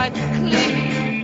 might clean.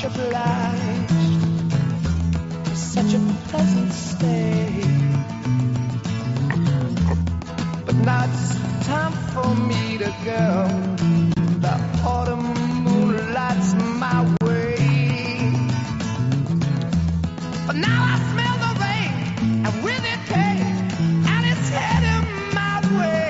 much obliged for such a pleasant stay. But now it's time for me to go. The autumn moonlight's my way. But now I smell the rain, and with it pain, and it's heading my way.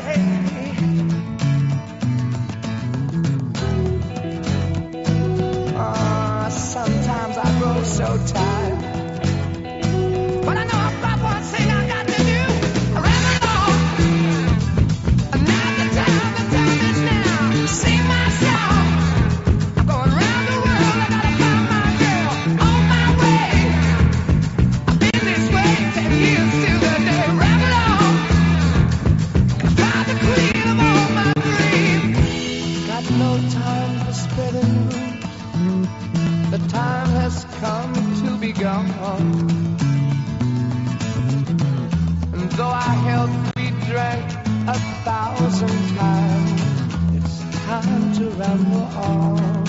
Sometimes I grow so tired, but I know I've got one thing I got to do. Around the lawn, and now the time is now. Sing my song. I'm going round the world. I gotta find my girl on my way. I've been this way 10 years to the day. Round the lawn, find the queen of all my dreams. Got no time for spreading room. The time has come to be gone. And though our health we drank 1,000 times, it's time to ramble on.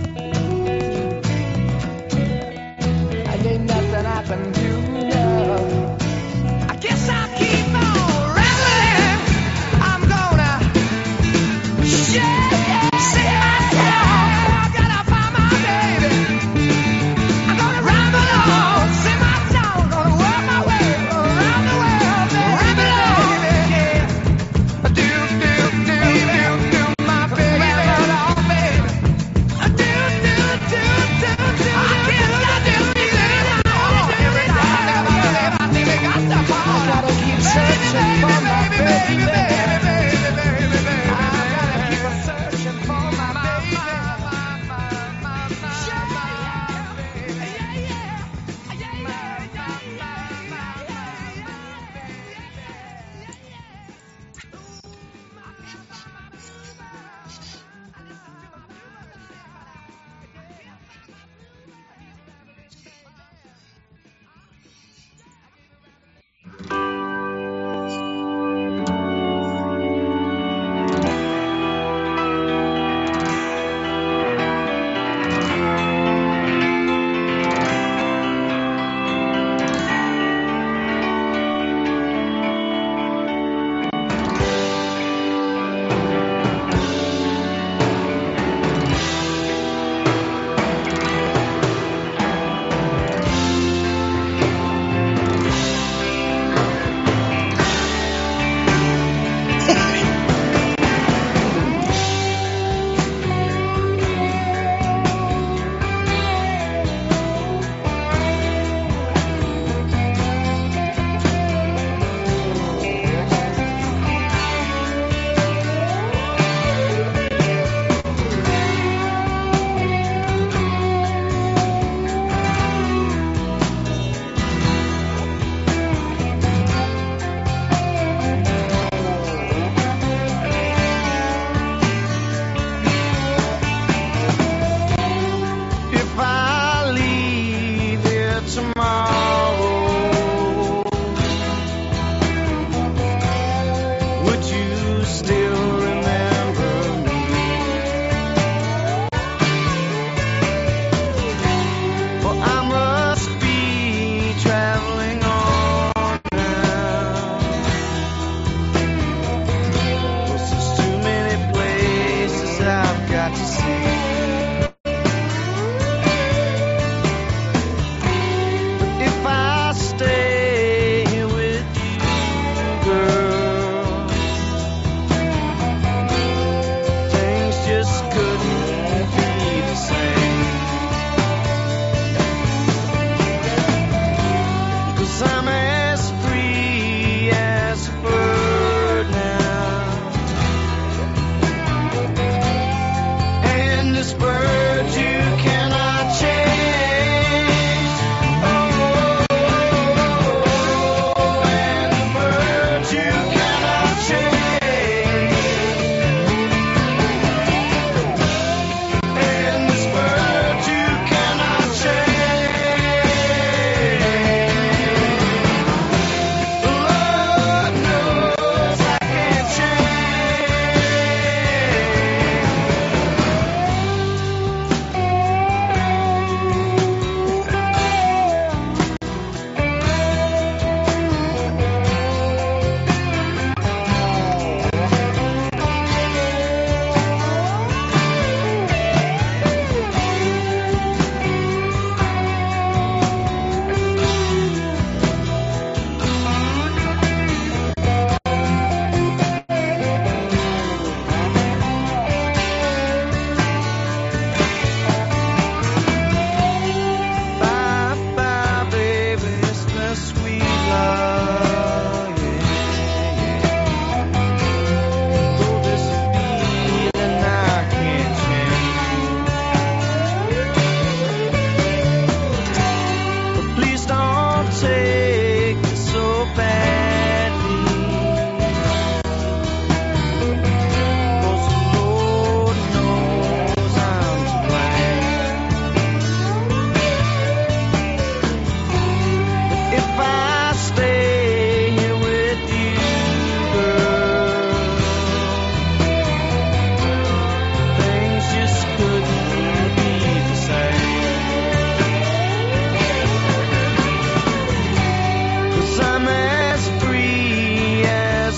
Nothing I can do now.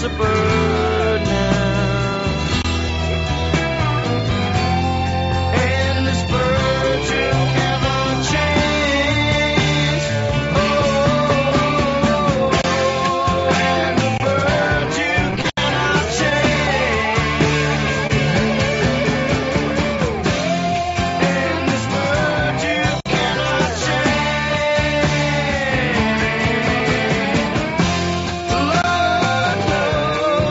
a bird now. And this bird you cannot change. Oh, and the bird you cannot change. And this bird you cannot change. Lord knows.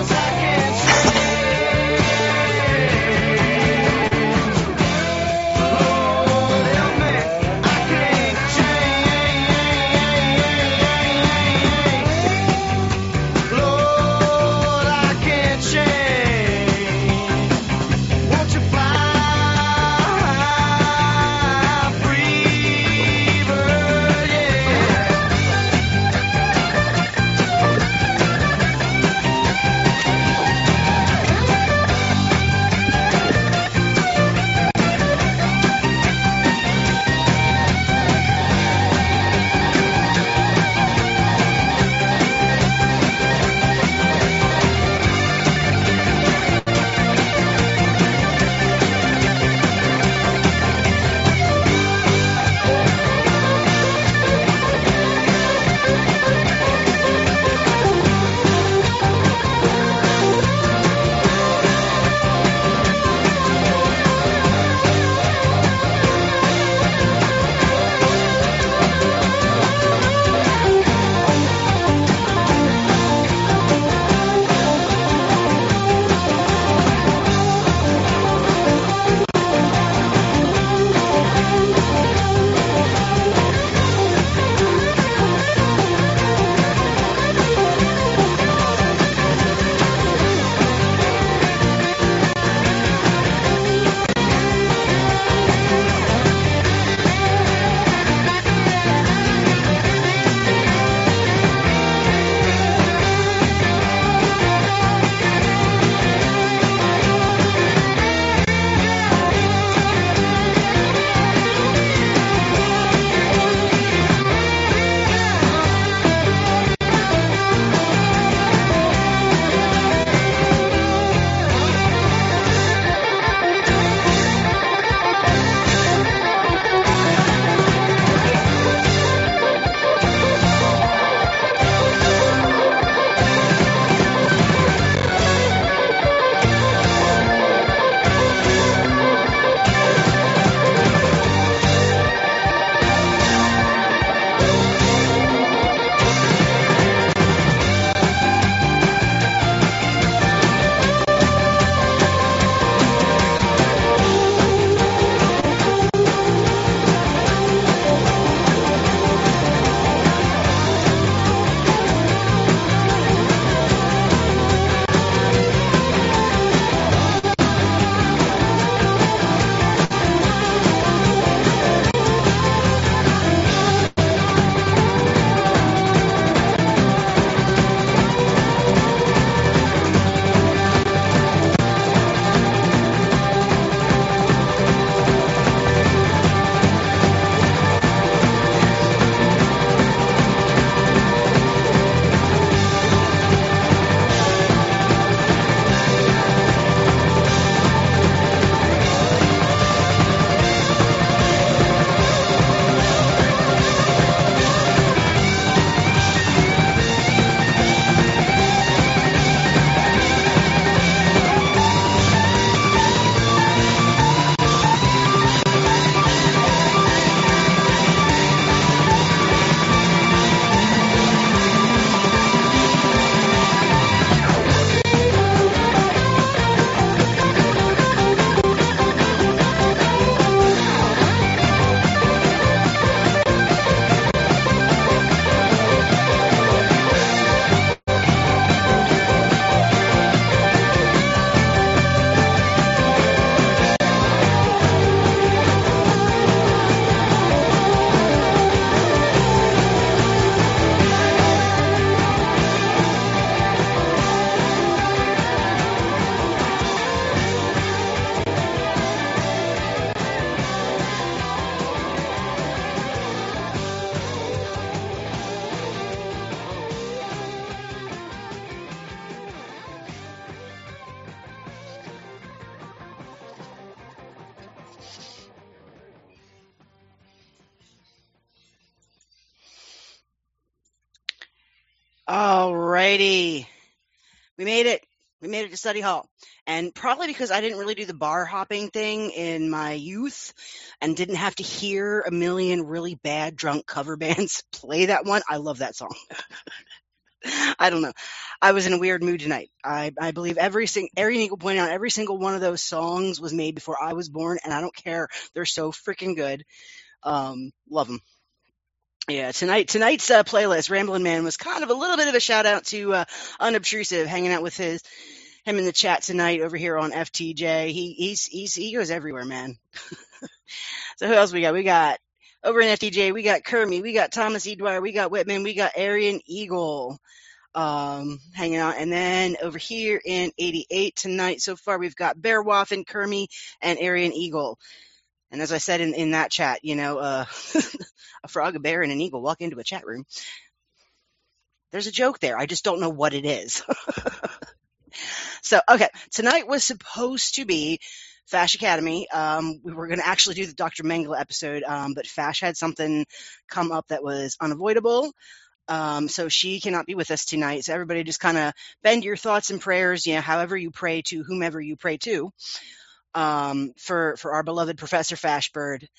Alrighty. We made it. We made it to study hall. And probably because I didn't really do the bar hopping thing in my youth and didn't have to hear a million really bad drunk cover bands play that one. I love that song. I don't know. I was in a weird mood tonight. I believe Arian Eagle pointed out every single one of those songs was made before I was born, and I don't care. They're so freaking good. Love them. Yeah, tonight's playlist, Ramblin' Man, was kind of a little bit of a shout out to Unobtrusive, hanging out with him in the chat tonight over here on FTJ. He goes everywhere, man. So who else we got? We got over in FTJ, we got Kermie, we got Thomas E. Dwyer, we got Whitman, we got Arian Eagle hanging out. And then over here in 88 tonight so far, we've got Bear Waffen, Kermie, and Arian Eagle. And as I said in that chat, a frog, a bear, and an eagle walk into a chat room. There's a joke there. I just don't know what it is. So, okay, tonight was supposed to be Fash Academy. We were going to actually do the Dr. Mengele episode, but Fash had something come up that was unavoidable. So she cannot be with us tonight. So everybody just kind of bend your thoughts and prayers, however you pray to whomever you pray to, for our beloved Professor Fashbird.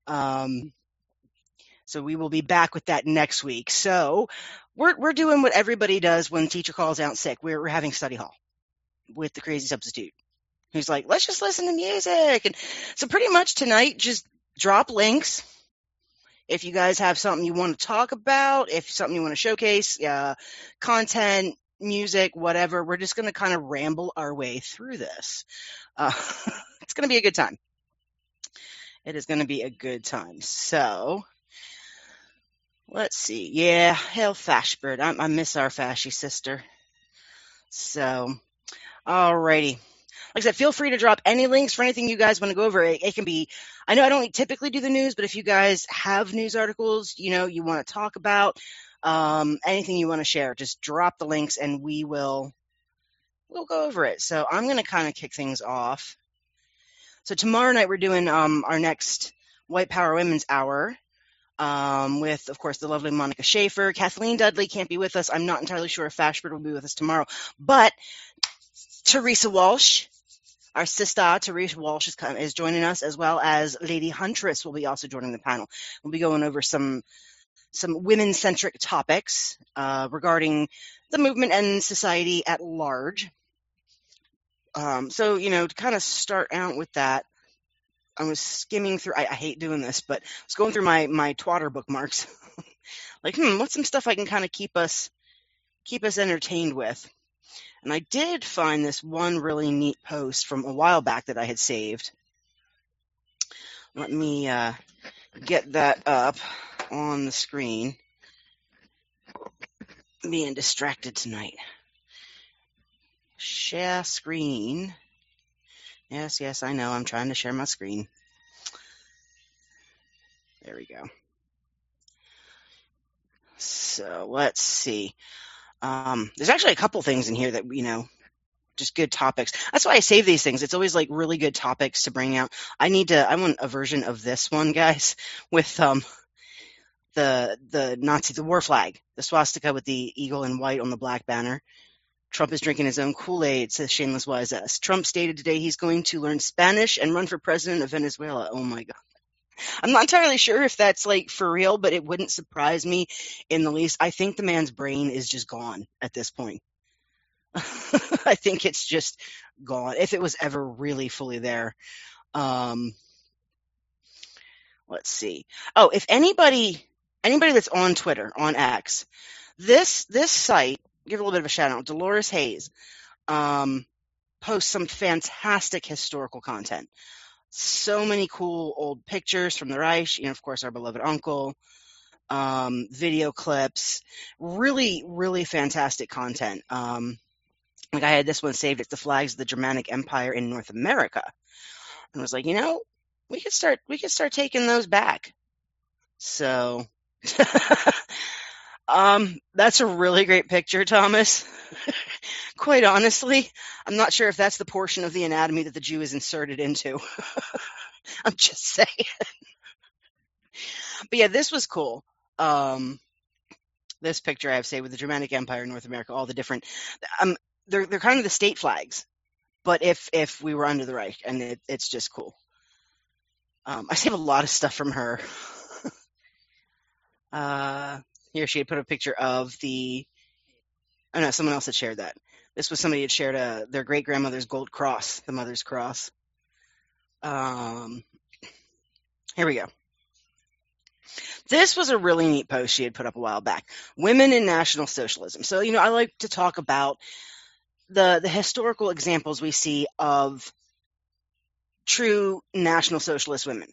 So we will be back with that next week. So we're doing what everybody does when teacher calls out sick. We're having study hall with the crazy substitute, who's like, let's just listen to music. And so pretty much tonight, just drop links. If you guys have something you want to talk about, if something you want to showcase, content, music, whatever, we're just going to kind of ramble our way through this. It's going to be a good time. It is going to be a good time. So let's see. Yeah, hail Fashbird. I miss our Fashy sister. So, alrighty. Like I said, feel free to drop any links for anything you guys want to go over. It can be, I know I don't typically do the news, but if you guys have news articles, you want to talk about, anything you want to share, just drop the links and we'll go over it. So I'm going to kind of kick things off. So tomorrow night we're doing our next White Power Women's Hour with, of course, the lovely Monica Schaefer. Kathleen Dudley can't be with us. I'm not entirely sure if Fashbird will be with us tomorrow, but Teresa Walsh, our sister Teresa Walsh is joining us, as well as Lady Huntress will be also joining the panel. We'll be going over some women-centric topics regarding the movement and society at large. So, to kind of start out with that, I was skimming through, I hate doing this, but I was going through my Twitter bookmarks. Like, what's some stuff I can kind of keep us entertained with? And I did find this one really neat post from a while back that I had saved. Let me get that up on the screen. I'm being distracted tonight. Share screen. Yes, I know. I'm trying to share my screen. There we go. So let's see. There's actually a couple things in here that, just good topics. That's why I save these things. It's always like really good topics to bring out. I want a version of this one, guys, with the Nazi, the war flag, the swastika with the eagle in white on the black banner. Trump is drinking his own Kool-Aid, says Shameless Wise Ass. Trump stated today he's going to learn Spanish and run for president of Venezuela. Oh my God. I'm not entirely sure if that's like for real, but it wouldn't surprise me in the least. I think the man's brain is just gone at this point. I think it's just gone, if it was ever really fully there. Let's see. Oh, if anybody that's on Twitter, on X, this site, give a little bit of a shout out, Dolores Hayes, posts some fantastic historical content. So many cool old pictures from the Reich, of course, our beloved uncle, video clips, really, really fantastic content. Like I had this one saved. It's the flags of the Germanic Empire in North America. And I was like, we could start taking those back. So, that's a really great picture, Thomas. Quite honestly, I'm not sure if that's the portion of the anatomy that the Jew is inserted into. I'm just saying. But yeah, this was cool. This picture I have saved with the Germanic Empire, North America, all the different. They're kind of the state flags, but if we were under the Reich, and it's just cool. I save a lot of stuff from her. Here she had put a picture of the. Oh no, someone else had shared that. This was somebody had shared their great grandmother's gold cross, the Mother's Cross. Here we go. This was a really neat post she had put up a while back. Women in National Socialism. So, I like to talk about the historical examples we see of true National Socialist women,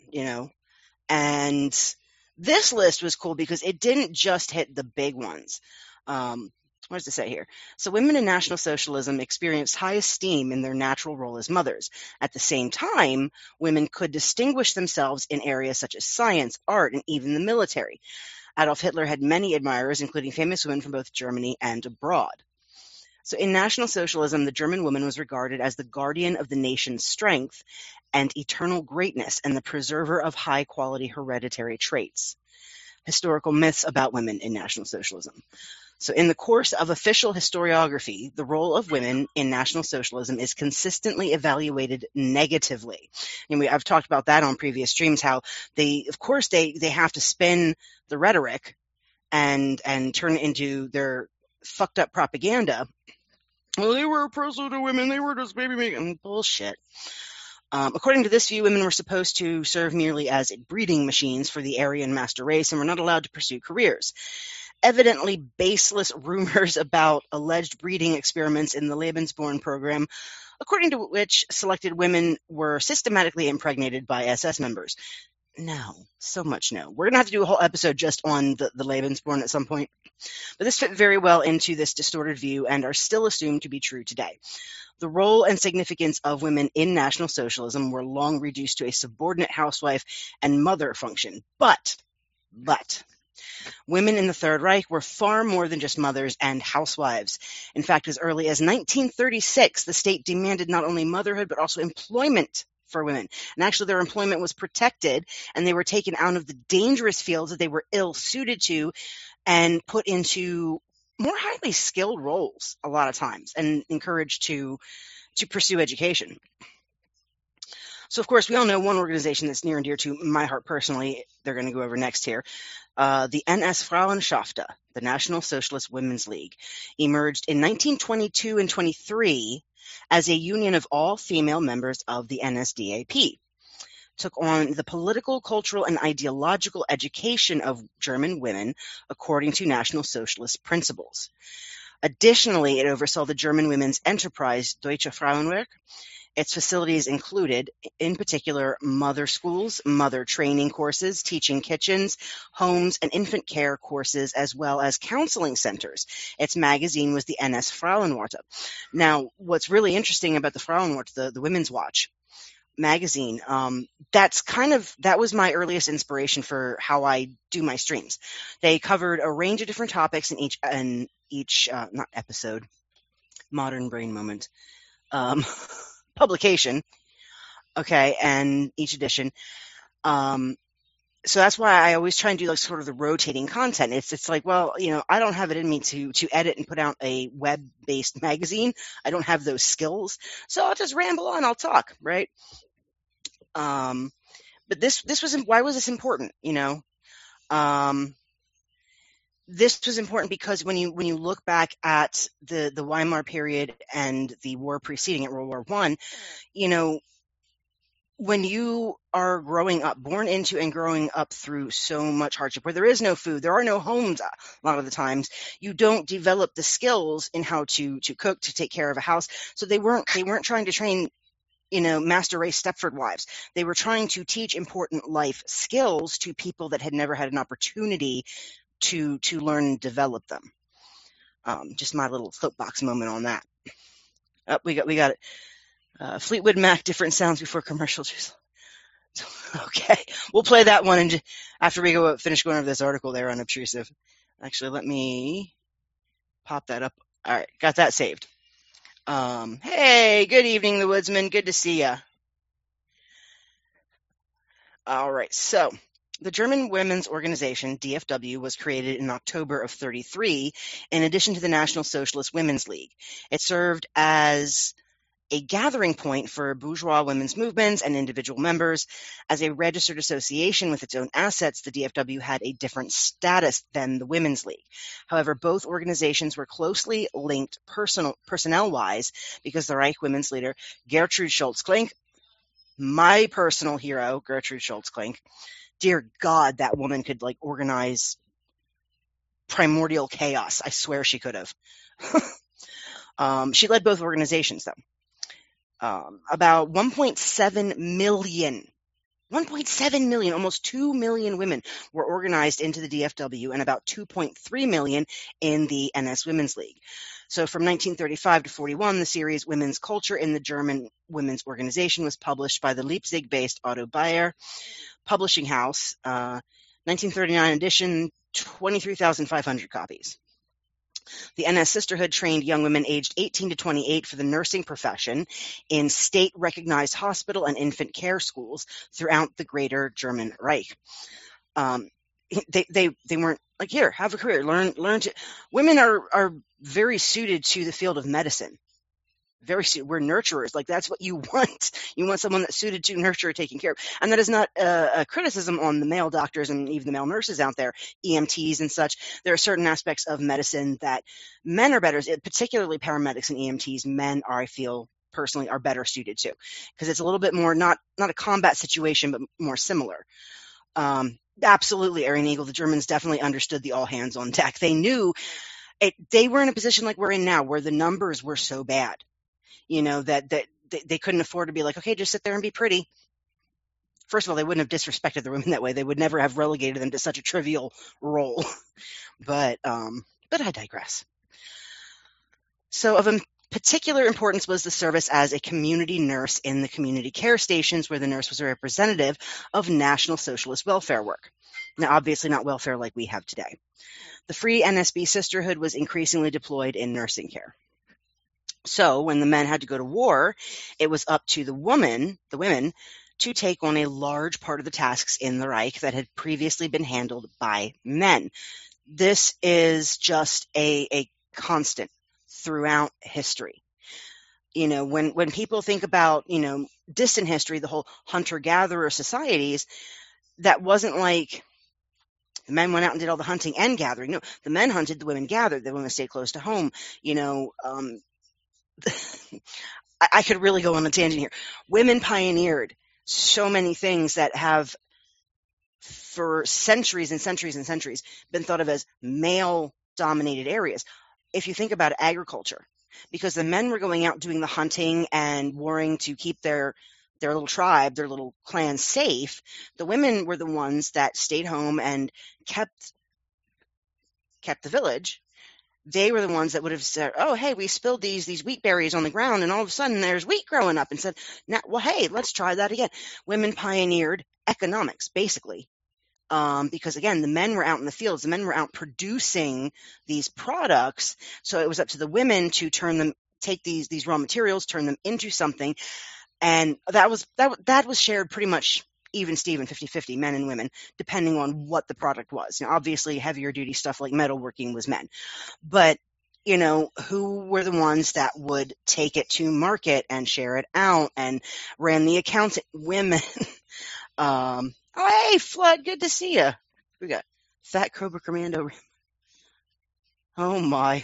and this list was cool because it didn't just hit the big ones. What does it say here? So women in National Socialism experienced high esteem in their natural role as mothers. At the same time, women could distinguish themselves in areas such as science, art, and even the military. Adolf Hitler had many admirers, including famous women from both Germany and abroad. So in National Socialism, the German woman was regarded as the guardian of the nation's strength and eternal greatness and the preserver of high-quality hereditary traits. Historical myths about women in National Socialism. So in the course of official historiography, the role of women in National Socialism is consistently evaluated negatively. And I've talked about that on previous streams, how they have to spin the rhetoric and turn it into their fucked up propaganda. Well, they were oppressive to women. They were just baby making bullshit. According to this view, women were supposed to serve merely as breeding machines for the Aryan master race and were not allowed to pursue careers. Evidently baseless rumors about alleged breeding experiments in the Lebensborn program, according to which selected women were systematically impregnated by SS members. No, so much no. We're going to have to do a whole episode just on the Lebensborn at some point. But this fit very well into this distorted view and are still assumed to be true today. The role and significance of women in National Socialism were long reduced to a subordinate housewife and mother function. But women in the Third Reich were far more than just mothers and housewives. In fact, as early as 1936, the state demanded not only motherhood, but also employment for women. And actually, their employment was protected, and they were taken out of the dangerous fields that they were ill-suited to and put into more highly skilled roles a lot of times and encouraged to pursue education. So, of course, we all know one organization that's near and dear to my heart personally. They're going to go over next here. The NS Frauenschaften, the National Socialist Women's League, emerged in 1922 and 23 as a union of all female members of the NSDAP. Took on the political, cultural, and ideological education of German women according to National Socialist principles. Additionally, it oversaw the German women's enterprise Deutsche Frauenwerk. Its facilities included, in particular, mother schools, mother training courses, teaching kitchens, homes, and infant care courses, as well as counseling centers. Its magazine was the NS Frauenwarte. Now, what's really interesting about the Frauenwarte, the Women's Watch magazine, that was my earliest inspiration for how I do my streams. They covered a range of different topics in each not episode, modern brain moment, publication, okay, and each edition. So that's why I always try and do like sort of the rotating content. It's like, well, I don't have it in me to edit and put out a web-based magazine. I don't have those skills, so I'll just ramble on. I'll talk, right? But this was, why was this important? This was important because when you look back at the Weimar period and the war preceding it, World War I, when you are growing up, born into and growing up through so much hardship, where there is no food, there are no homes a lot of the times, you don't develop the skills in how to cook, to take care of a house. So they weren't trying to train master race Stepford wives. They were trying to teach important life skills to people that had never had an opportunity to learn and develop them. Just my little soapbox moment on that. We got it. Fleetwood Mac, different sounds before commercials. Okay, we'll play that one and after we finish going over this article there on obtrusive. Actually, let me pop that up. All right, got that saved. Hey, good evening, the Woodsman. Good to see ya. All right, so The German Women's Organization, DFW, was created in October of 33 in addition to the National Socialist Women's League. It served as a gathering point for bourgeois women's movements and individual members. As a registered association with its own assets, the DFW had a different status than the Women's League. However, both organizations were closely linked personnel-wise because the Reich Women's leader, Gertrude Schultz-Klink, my personal hero, Gertrude Schultz-Klink, dear God, that woman could organize primordial chaos. I swear she could have. She led both organizations, though. About 1.7 million, almost 2 million women were organized into the DFW and about 2.3 million in the NS Women's League. So from 1935 to 41, the series Women's Culture in the German Women's Organization was published by the Leipzig-based Otto Bayer Publishing House. 1939 edition, 23,500 copies. The NS Sisterhood trained young women aged 18 to 28 for the nursing profession in state-recognized hospital and infant care schools throughout the Greater German Reich. They weren't like, here, have a career, learn to. Women are very suited to the field of medicine. Very suited. We're nurturers. That's what you want. You want someone that's suited to nurture, taking care of. And that is not a criticism on the male doctors and even the male nurses out there, EMTs and such. There are certain aspects of medicine that men are better, particularly paramedics and EMTs. Men are, I feel personally, are better suited to, because it's a little bit more not a combat situation, but more similar. Absolutely, Aryan Eagle. The Germans definitely understood the all hands on deck. They knew it. They were in a position like we're in now, where the numbers were so bad. That they couldn't afford to be like, okay, just sit there and be pretty. First of all, they wouldn't have disrespected the women that way. They would never have relegated them to such a trivial role. But I digress. So of particular importance was the service as a community nurse in the community care stations, where the nurse was a representative of National Socialist welfare work. Now, obviously not welfare like we have today. The Free NSB Sisterhood was increasingly deployed in nursing care. So when the men had to go to war, it was up to the women, to take on a large part of the tasks in the Reich that had previously been handled by men. This is just a constant throughout history. When people think about, distant history, the whole hunter-gatherer societies, that wasn't like the men went out and did all the hunting and gathering. No, the men hunted, the women gathered, the women stayed close to home. I could really go on a tangent here. Women pioneered so many things that have, for centuries and centuries and centuries, been thought of as male-dominated areas. If you think about agriculture, because the men were going out doing the hunting and warring to keep their little tribe, their little clan safe, the women were the ones that stayed home and kept the village. They were the ones that would have said, oh, hey, we spilled these wheat berries on the ground, and all of a sudden there's wheat growing up, and said, well, hey, let's try that again. Women pioneered economics, basically, because, again, the men were out in the fields. The men were out producing these products, so it was up to the women to take these raw materials, turn them into something, and that was shared pretty much even Steven, 50-50, men and women, depending on what the product was. Obviously, heavier duty stuff like metalworking was men. But, who were the ones that would take it to market and share it out and ran the accounting? Women. Oh, hey, Flood, good to see you. We got Fat Cobra Commando. Oh, my.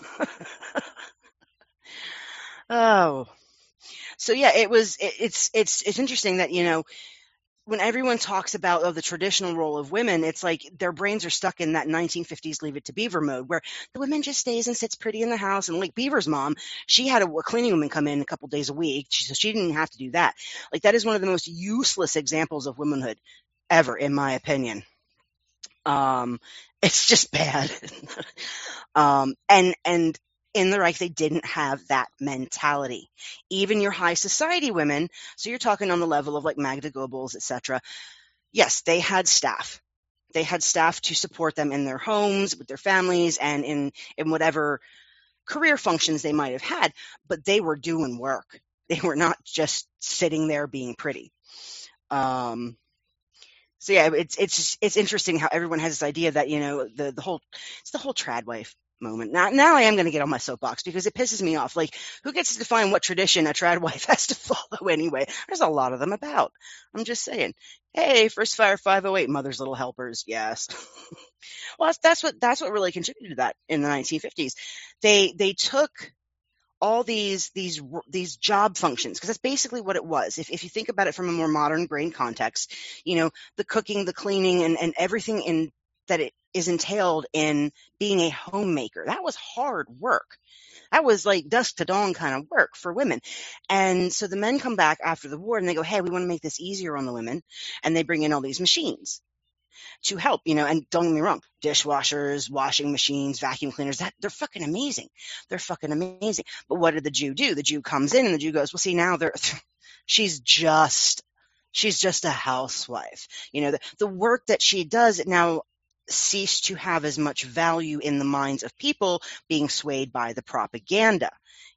Oh. So, yeah, it's interesting that, when everyone talks about the traditional role of women, it's like their brains are stuck in that 1950s Leave It to Beaver mode, where the woman just stays and sits pretty in the house. And like Beaver's mom, she had a cleaning woman come in a couple days a week, so she didn't have to do that. Like, that is one of the most useless examples of womanhood ever, in my opinion. It's just bad. And in the Reich, they didn't have that mentality. Even your high society women, so you're talking on the level of like Magda Goebbels, etc. Yes, they had staff. They had staff to support them in their homes, with their families, and in whatever career functions they might have had. But they were doing work. They were not just sitting there being pretty. So yeah, it's interesting how everyone has this idea that the whole it's the whole trad wife moment. Now I am going to get on my soapbox because it pisses me off. Like, who gets to define what tradition a trad wife has to follow anyway? There's a lot of them about. I'm just saying. Hey, First Fire 508, Mother's Little Helpers, yes. Well, that's what really contributed to that in the 1950s. They took all these job functions, because that's basically what it was. If you think about it from a more modern grain context, the cooking, the cleaning, and everything in that it is entailed in being a homemaker. That was hard work. That was like dusk to dawn kind of work for women. And so the men come back after the war and they go, hey, we want to make this easier on the women. And they bring in all these machines to help, and don't get me wrong, dishwashers, washing machines, vacuum cleaners, they're fucking amazing. They're fucking amazing. But what did the Jew do? The Jew comes in and the Jew goes, well, see, now she's just a housewife. The work that she does now ceased to have as much value in the minds of people being swayed by the propaganda.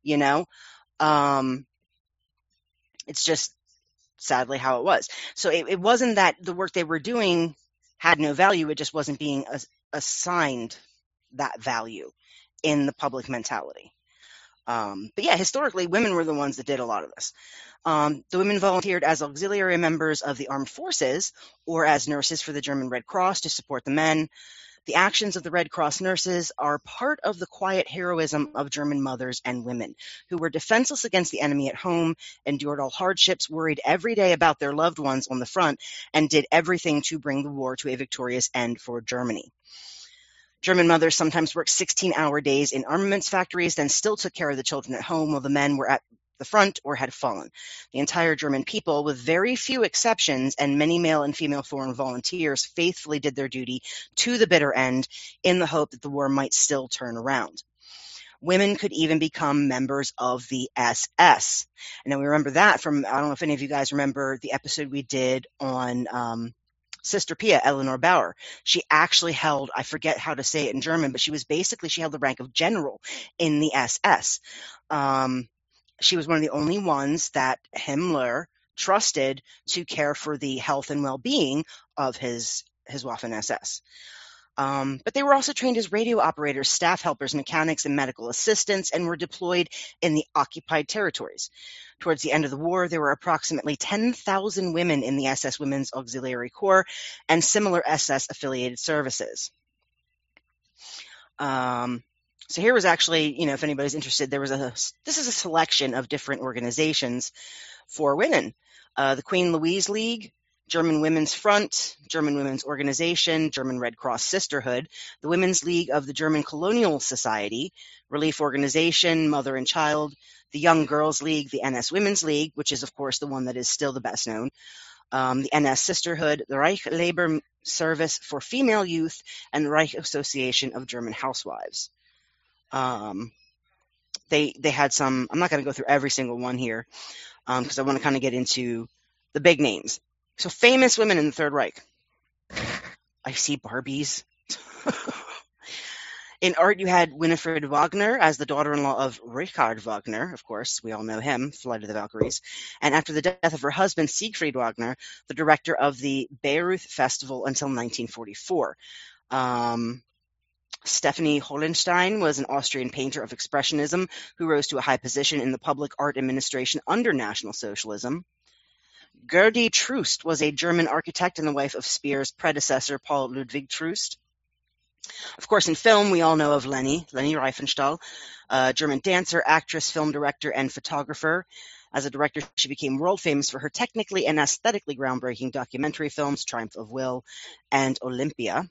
It's just sadly how it was. So it wasn't that the work they were doing had no value. It just wasn't being assigned that value in the public mentality. But yeah, historically, women were the ones that did a lot of this. The women volunteered as auxiliary members of the armed forces or as nurses for the German Red Cross to support the men. The actions of the Red Cross nurses are part of the quiet heroism of German mothers and women who were defenseless against the enemy at home, endured all hardships, worried every day about their loved ones on the front, and did everything to bring the war to a victorious end for Germany. German mothers sometimes worked 16-hour days in armaments factories, then still took care of the children at home while the men were at the front or had fallen. The entire German people, with very few exceptions and many male and female foreign volunteers, faithfully did their duty to the bitter end in the hope that the war might still turn around. Women could even become members of the SS. And we remember that from, I don't know if any of you guys remember the episode we did on Sister Pia, Eleanor Bauer. She actually held, I forget how to say it in German, but she held the rank of general in the SS. She was one of the only ones that Himmler trusted to care for the health and well-being of his Waffen-SS. But they were also trained as radio operators, staff helpers, mechanics, and medical assistants, and were deployed in the occupied territories. Towards the end of the war, there were approximately 10,000 women in the SS Women's Auxiliary Corps and similar SS-affiliated services. So here was actually, if anybody's interested, this is a selection of different organizations for women. The Queen Louise League, German Women's Front, German Women's Organization, German Red Cross Sisterhood, the Women's League of the German Colonial Society, Relief Organization, Mother and Child, the Young Girls League, the NS Women's League, which is, of course, the one that is still the best known, the NS Sisterhood, the Reich Labor Service for Female Youth, and the Reich Association of German Housewives. They had some, I'm not going to go through every single one here because I want to kind of get into the big names. So famous women in the Third Reich. I see Barbies. In art, you had Winifred Wagner as the daughter-in-law of Richard Wagner. Of course, we all know him, Flight of the Valkyries. And after the death of her husband, Siegfried Wagner, the director of the Bayreuth Festival until 1944. Stephanie Holenstein was an Austrian painter of Expressionism who rose to a high position in the public art administration under National Socialism. Gerdy Troost was a German architect and the wife of Speer's predecessor, Paul Ludwig Troost. Of course, in film, we all know of Leni Riefenstahl, a German dancer, actress, film director, and photographer. As a director, she became world famous for her technically and aesthetically groundbreaking documentary films, Triumph of Will and Olympia.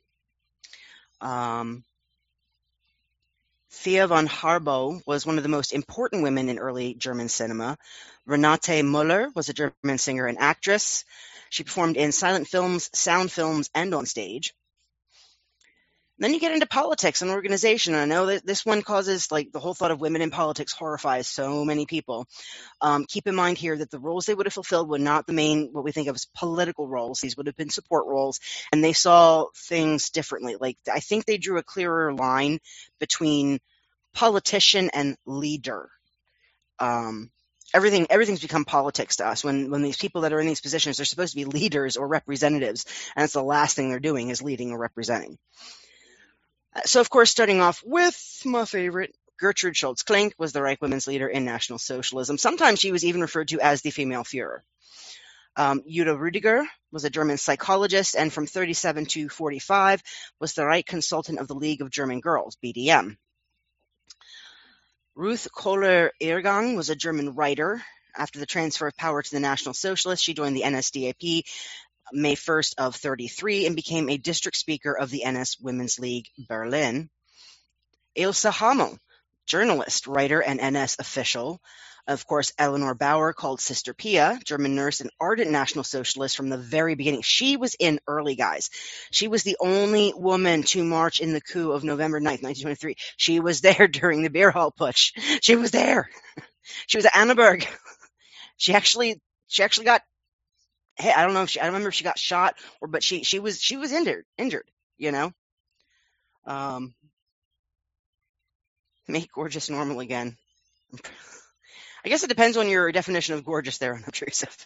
Thea von Harbou was one of the most important women in early German cinema. Renate Müller was a German singer and actress. She performed in silent films, sound films, and on stage. Then you get into politics and organization. And I know that this one causes, the whole thought of women in politics horrifies so many people. Keep in mind here that the roles they would have fulfilled were not the main, what we think of as political roles. These would have been support roles, and they saw things differently. I think they drew a clearer line between politician and leader. everything's become politics to us. When these people that are in these positions, they're supposed to be leaders or representatives, and it's the last thing they're doing is leading or representing. So, of course, starting off with my favorite, Gertrude Schultz-Klink was the Reich women's leader in National Socialism. Sometimes she was even referred to as the female Führer. Jutta Rüdiger was a German psychologist, and from 1937 to 1945 was the Reich consultant of the League of German Girls, BDM. Ruth Kohler-Ehrgang was a German writer. After the transfer of power to the National Socialists, she joined the NSDAP May 1st of 1933 and became a district speaker of the NS Women's League Berlin. Ilse Hamel, journalist, writer, and NS official. Of course, Eleanor Bauer, called Sister Pia, German nurse and ardent National Socialist from the very beginning. She was in early, guys. She was the only woman to march in the coup of November 9th, 1923. She was there during the beer hall putsch. She was there. She was at Annaberg. She actually got, hey, I don't remember if she got shot but she was injured, you know. Make gorgeous normal again. I guess it depends on your definition of gorgeous there, unobtrusive.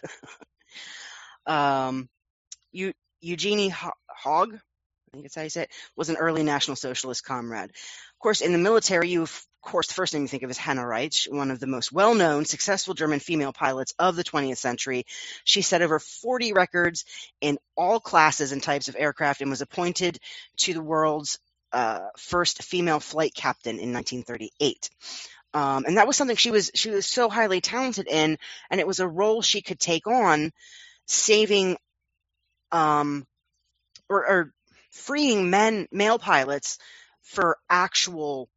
Eugenie Haug, I think that's how you say it, was an early National Socialist comrade. Of course, in the military, the first name you think of is Hanna Reitsch, one of the most well-known, successful German female pilots of the 20th century. She set over 40 records in all classes and types of aircraft and was appointed to the world's first female flight captain in 1938. And that was something she was so highly talented in, and it was a role she could take on, saving or freeing male pilots for actual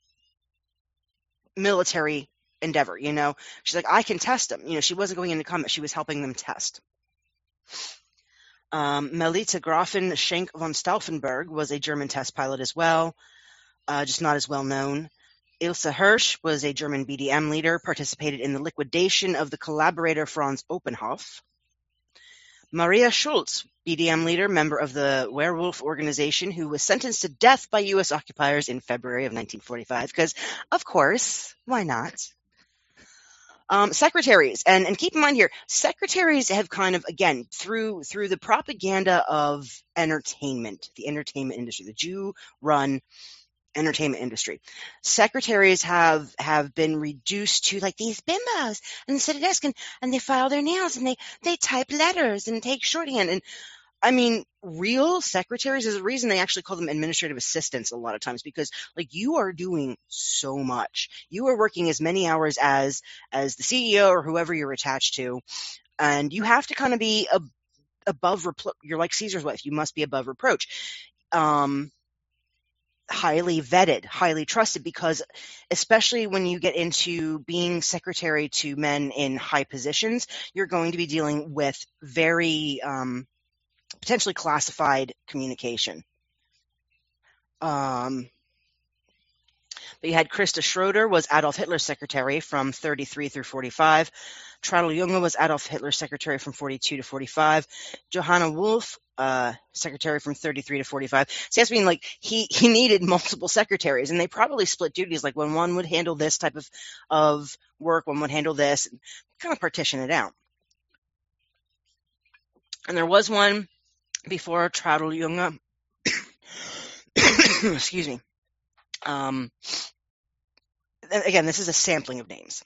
military endeavor. You know, she's like, I can test them. You know, she wasn't going into combat; she was helping them test. Melita Grafin Schenk von Stauffenberg was a German test pilot as well, just not as well known. Ilse Hirsch was a German BDM leader, participated in the liquidation of the collaborator Franz Oppenhoff. Maria Schulz, BDM leader, member of the Werwolf organization, who was sentenced to death by U.S. occupiers in February of 1945, because, of course, why not? Secretaries, and keep in mind here, secretaries have kind of, again, through the propaganda of entertainment, the entertainment industry, the Jew-run entertainment industry, secretaries have been reduced to like these bimbos and sit at a desk and they file their nails and they type letters and take shorthand. And I mean, real secretaries, is a reason they actually call them administrative assistants a lot of times, because like you are doing so much. You are working as many hours as the CEO or whoever you're attached to, and you have to kind of be above you're like Caesar's wife. You must be above reproach. Highly vetted, highly trusted, because especially when you get into being secretary to men in high positions, you're going to be dealing with very potentially classified communication. But you had Christa Schroeder was Adolf Hitler's secretary from 1933 through 1945. Traudl Junge was Adolf Hitler's secretary from 1942 to 1945. Johanna Wolf, secretary from 1933 to 1945. So that's mean like he needed multiple secretaries, and they probably split duties. Like when one would handle this type of work, one would handle this, and kind of partition it out. And there was one before Traudl Junge. Excuse me. Again, this is a sampling of names.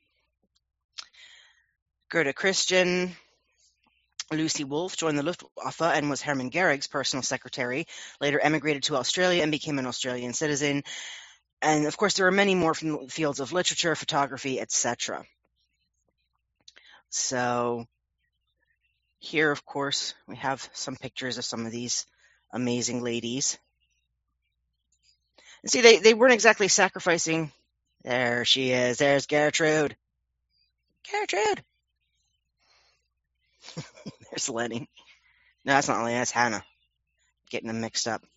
Gerda Christian, Lucy Wolf joined the Luftwaffe and was Hermann Goering's personal secretary, later emigrated to Australia and became an Australian citizen. And of course, there are many more from the fields of literature, photography, etc. So here, of course, we have some pictures of some of these amazing ladies. And see, they weren't exactly sacrificing. There she is. There's Gertrude. Gertrude. There's Lenny. No, that's not Lenny. That's Hannah. Getting them mixed up.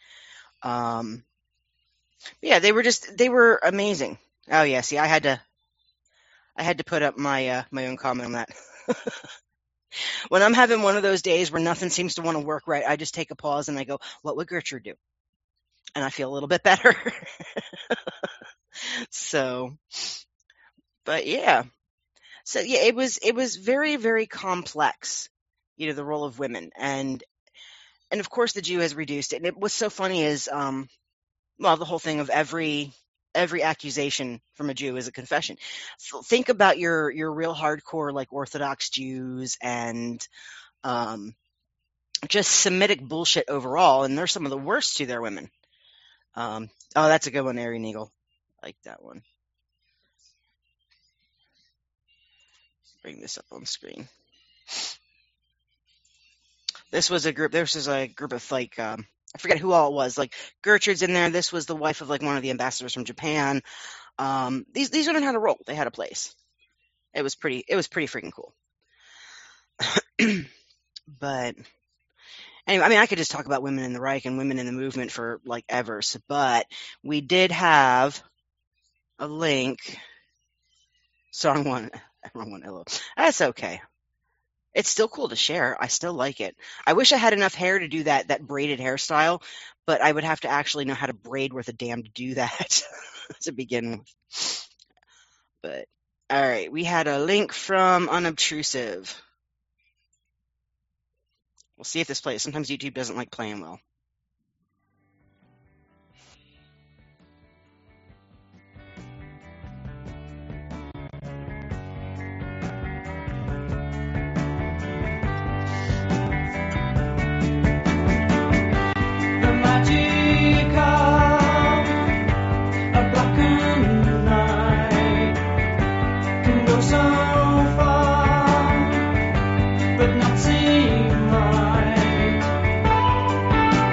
Yeah, they were amazing. Oh yeah, see, I had to put up my own comment on that. When I'm having one of those days where nothing seems to want to work right, I just take a pause and I go, what would Gertrude do? And I feel a little bit better. So, but yeah. So yeah, it was very, very complex, the role of women, and of course the Jew has reduced it. And what's so funny is, well, the whole thing of every accusation from a Jew is a confession. Think about your real hardcore like Orthodox Jews and um, just Semitic bullshit overall, and they're some of the worst to their women. Oh, that's a good one, Aryan Eagle. I like that one. Bring this up on screen. This was a group of like, I forget who all it was. Like Gertrude's in there. This was the wife of like one of the ambassadors from Japan. These women had a role. They had a place. It was pretty freaking cool. But anyway, I mean, I could just talk about women in the Reich and women in the movement for like ever. But we did have a link. Wrong one. Hello. That's okay. It's still cool to share. I still like it. I wish I had enough hair to do that braided hairstyle, but I would have to actually know how to braid worth a damn to do that to begin with. But all right, we had a link from Unobtrusive. We'll see if this plays. Sometimes YouTube doesn't like playing well. The magic of a blackened night can go so far, but not seem right.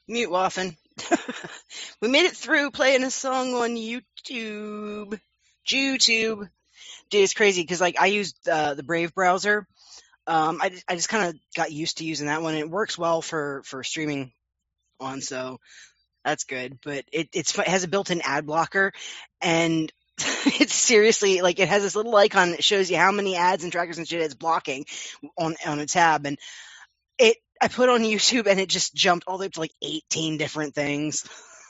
Mute Waffen. We made it through playing a song on YouTube. YouTube. Dude, it's crazy because like I used the Brave browser. I just kind of got used to using that one. And it works well for streaming on, so that's good. But it has a built-in ad blocker, and it's seriously like it has this little icon that shows you how many ads and trackers and shit it's blocking on a tab, and I put on YouTube and it just jumped all the way up to like 18 different things.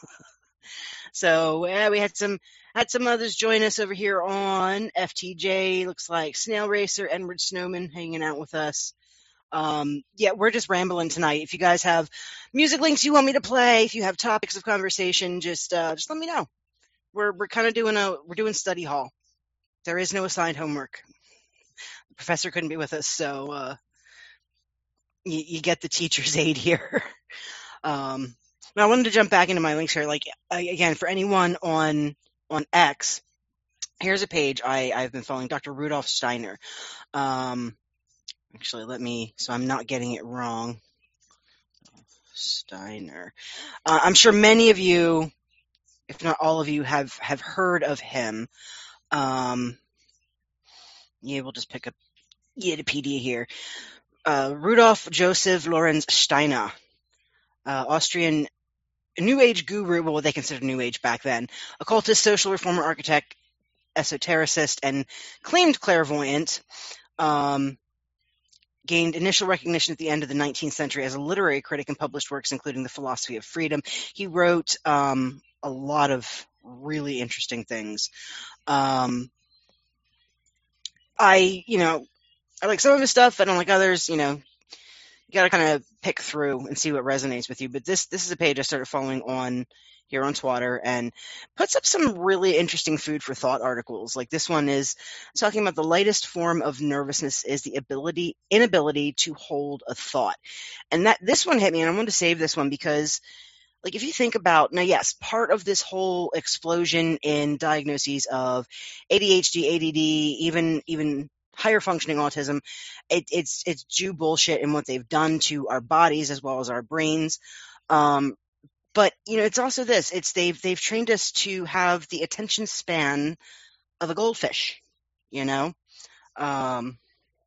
So yeah, we had some others join us over here on FTJ. Looks like Snail Racer, Edward Snowman hanging out with us. Yeah, we're just rambling tonight. If you guys have music links you want me to play, if you have topics of conversation, just let me know. We're kind of doing study hall. There is no assigned homework. The professor couldn't be with us, so you get the teacher's aid here. Now I wanted to jump back into my links here. Like again, for anyone on X, here's a page I've been following, Dr. Rudolf Steiner. Actually, so I'm not getting it wrong. Steiner. I'm sure many of you, if not all of you, have heard of him. Yeah, we'll just pick up Wikipedia here. Rudolf Joseph Lorenz Steiner, Austrian New Age guru, well, what they considered New Age back then, occultist, social reformer, architect, esotericist, and claimed clairvoyant. Gained initial recognition at the end of the 19th century as a literary critic and published works including The Philosophy of Freedom. He wrote a lot of really interesting things. I like some of his stuff. I don't like others. You got to kind of pick through and see what resonates with you. But this is a page I started following on here on Twitter and puts up some really interesting food for thought articles. Like this one is talking about the lightest form of nervousness is the inability to hold a thought. And this one hit me, and I wanted to save this one because, like, if you think about, now, yes, part of this whole explosion in diagnoses of ADHD, ADD, even higher functioning autism, it's Jew bullshit in what they've done to our bodies as well as our brains. But it's also this. It's they've trained us to have the attention span of a goldfish. Thomas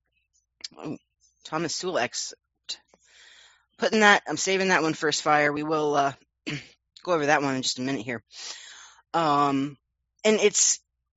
Sewell excerpt. I'm saving that one first fire. We will go over that one in just a minute here. And it's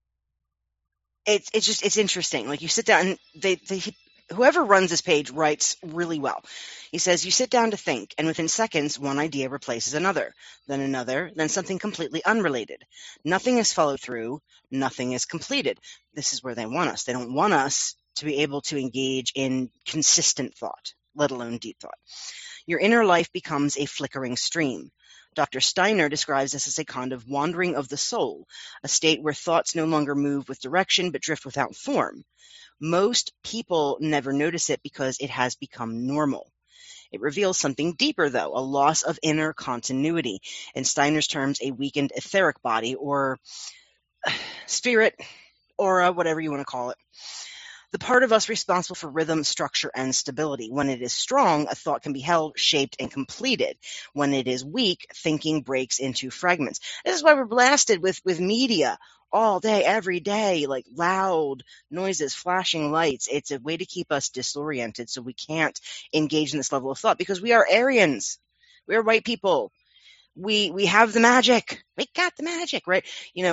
interesting. Like you sit down and whoever runs this page writes really well. He says, you sit down to think, and within seconds, one idea replaces another, then something completely unrelated. Nothing is followed through, nothing is completed. This is where they want us. They don't want us to be able to engage in consistent thought, let alone deep thought. Your inner life becomes a flickering stream. Dr. Steiner describes this as a kind of wandering of the soul, a state where thoughts no longer move with direction but drift without form. Most people never notice it because it has become normal. It reveals something deeper, though, a loss of inner continuity. In Steiner's terms, a weakened etheric body or spirit, aura, whatever you want to call it. The part of us responsible for rhythm, structure, and stability. When it is strong, a thought can be held, shaped, and completed. When it is weak, thinking breaks into fragments. This is why we're blasted with media all day, every day, like loud noises, flashing lights. It's a way to keep us disoriented so we can't engage in this level of thought because we are Aryans. We are white people. We have the magic. We got the magic, right?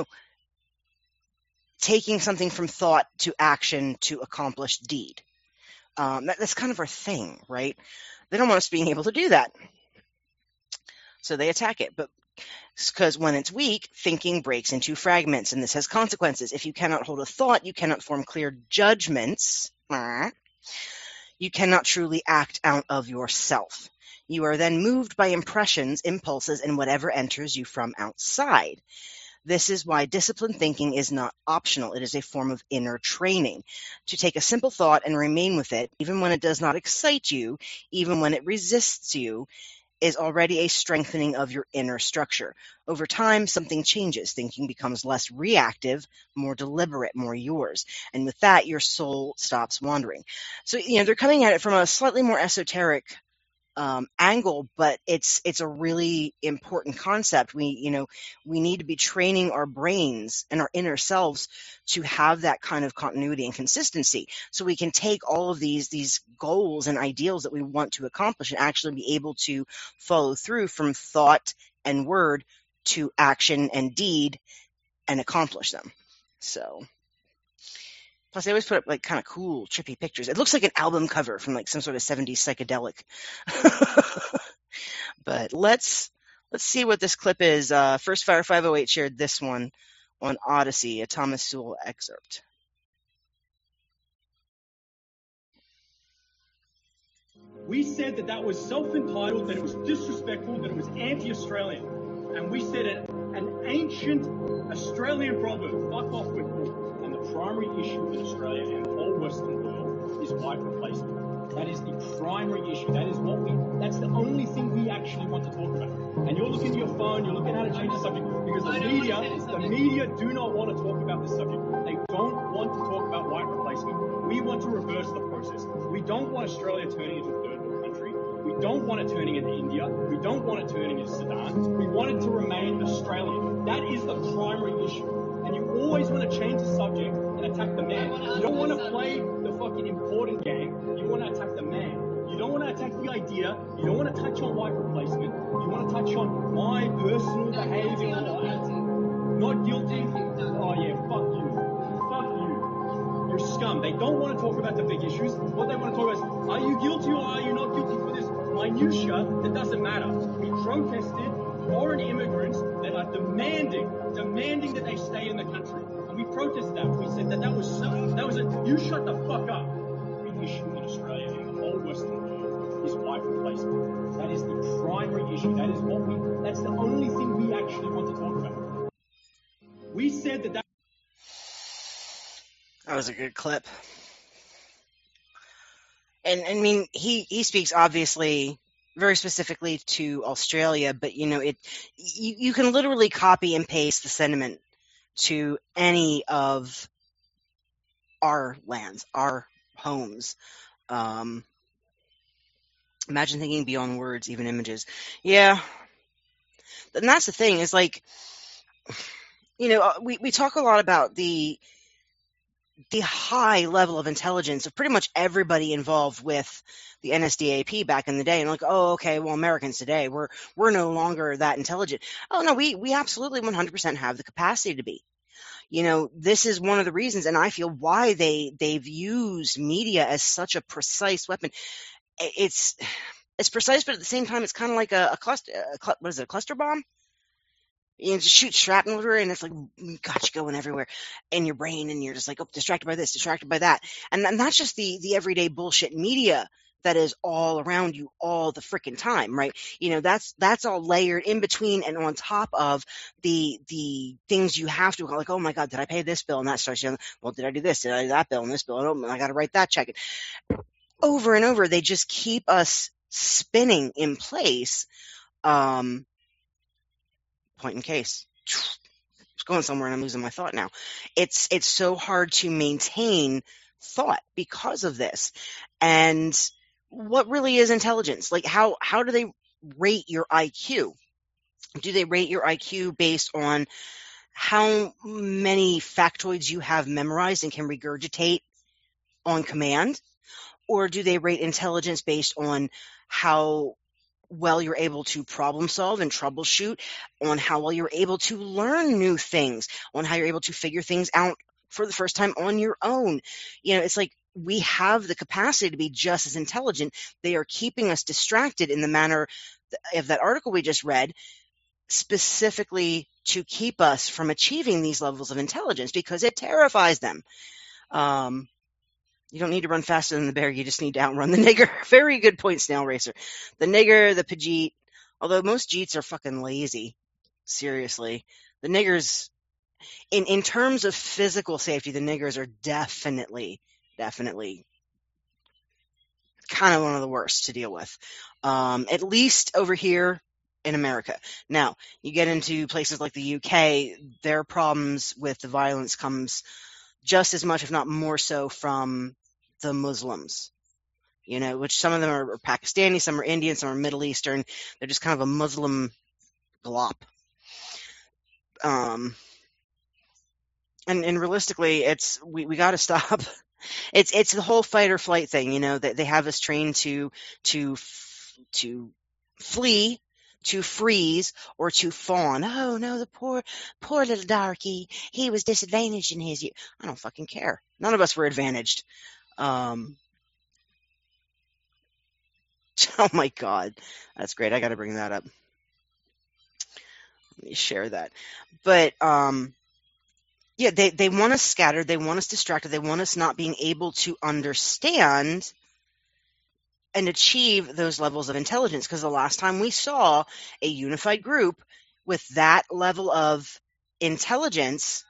Taking something from thought to action to accomplish deed. That's kind of our thing, right? They don't want us being able to do that. So they attack it. But because when it's weak, thinking breaks into fragments, and this has consequences. If you cannot hold a thought, you cannot form clear judgments. You cannot truly act out of yourself. You are then moved by impressions, impulses, and whatever enters you from outside. This is why disciplined thinking is not optional. It is a form of inner training. To take a simple thought and remain with it, even when it does not excite you, even when it resists you, is already a strengthening of your inner structure. Over time, something changes. Thinking becomes less reactive, more deliberate, more yours. And with that, your soul stops wandering. So, they're coming at it from a slightly more esoteric angle, but it's a really important concept. We need to be training our brains and our inner selves to have that kind of continuity and consistency, so we can take all of these goals and ideals that we want to accomplish and actually be able to follow through from thought and word to action and deed and accomplish them. So. Plus, they always put up like kind of cool, trippy pictures. It looks like an album cover from like some sort of 70s psychedelic. But let's see what this clip is. First Fire 508 shared this one on Odyssey, a Thomas Sowell excerpt. We said that was self-entitled, that it was disrespectful, that it was anti-Australian. And we said an ancient Australian proverb, fuck off with bull. And the primary issue in Australia and the whole Western world is white replacement. That is the primary issue. That's the only thing we actually want to talk about. And you're looking at your phone, you're looking at how to change the subject, because the media do not want to talk about this subject. They don't want to talk about white replacement. We want to reverse the process. We don't want Australia turning into a third world country. We don't want it turning into India. We don't want it turning into Sudan. We want it to remain Australian. That is the primary issue. And you always want to change the subject and attack the man. You don't want to play the fucking important game. You want to attack the man. You don't want to attack the idea. You don't want to touch on white replacement. You want to touch on my personal behavior. Not guilty. Oh yeah, fuck you. Fuck you. You're scum. They don't want to talk about the big issues. What they want to talk about is, are you guilty or are you not guilty for this minutia that doesn't matter? We protested foreign immigrants that are demanding that they stay in the country. And we protested that. We said that was you shut the fuck up. The issue in Australia and the whole Western world is white replacement. That is the primary issue. That's the only thing we actually want to talk about. We said that was a good clip. And I mean, he speaks obviously very specifically to Australia, but you can literally copy and paste the sentiment to any of our lands, our homes. Imagine thinking beyond words, even images. Yeah. And that's the thing, is like, we talk a lot about the high level of intelligence of pretty much everybody involved with the NSDAP back in the day, and like, oh, okay, well, Americans today, we're no longer that intelligent. Oh no, we absolutely 100% have the capacity to be. This is one of the reasons, and I feel why they've used media as such a precise weapon. It's precise, but at the same time, it's kind of like a cluster bomb? Just shoot shrapnel over, and it's like, got you going everywhere in your brain, and you're just like, oh, distracted by this, distracted by that. And that's just the everyday bullshit media that is all around you all the freaking time, right? That's all layered in between and on top of the things you have to, like, oh my God, did I pay this bill? And that starts, well, did I do this? Did I do that bill and this bill? Oh, I got to write that check. Over and over, they just keep us spinning in place. Point in case. It's going somewhere and I'm losing my thought now. It's so hard to maintain thought because of this. And what really is intelligence? Like, how do they rate your IQ? Do they rate your IQ based on how many factoids you have memorized and can regurgitate on command? Or do they rate intelligence based on how well you're able to problem solve and troubleshoot, on how well you're able to learn new things, on how you're able to figure things out for the first time on your own? It's like, we have the capacity to be just as intelligent. They are keeping us distracted in the manner of that article we just read, specifically to keep us from achieving these levels of intelligence because it terrifies them. You don't need to run faster than the bear. You just need to outrun the nigger. Very good point, Snail Racer. The nigger, the Pidgeot, although most Jeets are fucking lazy. Seriously. The niggers, in terms of physical safety, the niggers are definitely kind of one of the worst to deal with. At least over here in America. Now, you get into places like the UK, their problems with the violence comes just as much, if not more so, from the Muslims. which some of them are Pakistani, some are Indian, some are Middle Eastern. They're just kind of a Muslim glop. And realistically, we got to stop. It's the whole fight or flight thing, that they have us trained to flee, to freeze, or to fawn. Oh no, the poor little darky. He was disadvantaged in his youth. I don't fucking care. None of us were advantaged. Oh my God, that's great. I got to bring that up. Let me share that. But yeah, they want us scattered. They want us distracted. They want us not being able to understand and achieve those levels of intelligence. Because the last time we saw a unified group with that level of intelligence,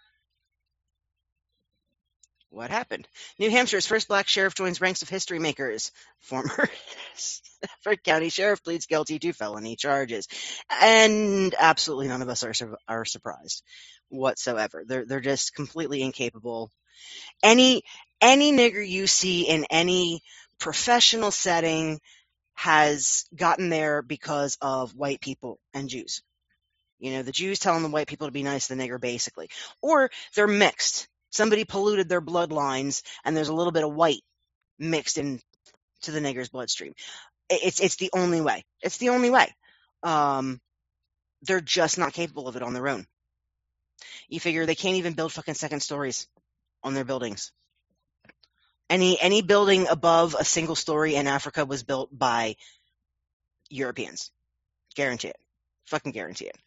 what happened? New Hampshire's first black sheriff joins ranks of history makers. Former Stafford County Sheriff pleads guilty to felony charges. And absolutely none of us are surprised whatsoever. They're just completely incapable. Any nigger you see in any professional setting has gotten there because of white people and Jews. The Jews telling the white people to be nice to the nigger, basically. Or they're mixed. Somebody polluted their bloodlines, and there's a little bit of white mixed into the nigger's bloodstream. It's the only way. It's the only way. They're just not capable of it on their own. You figure they can't even build fucking second stories on their buildings. Any building above a single story in Africa was built by Europeans. Guarantee it. Fucking guarantee it.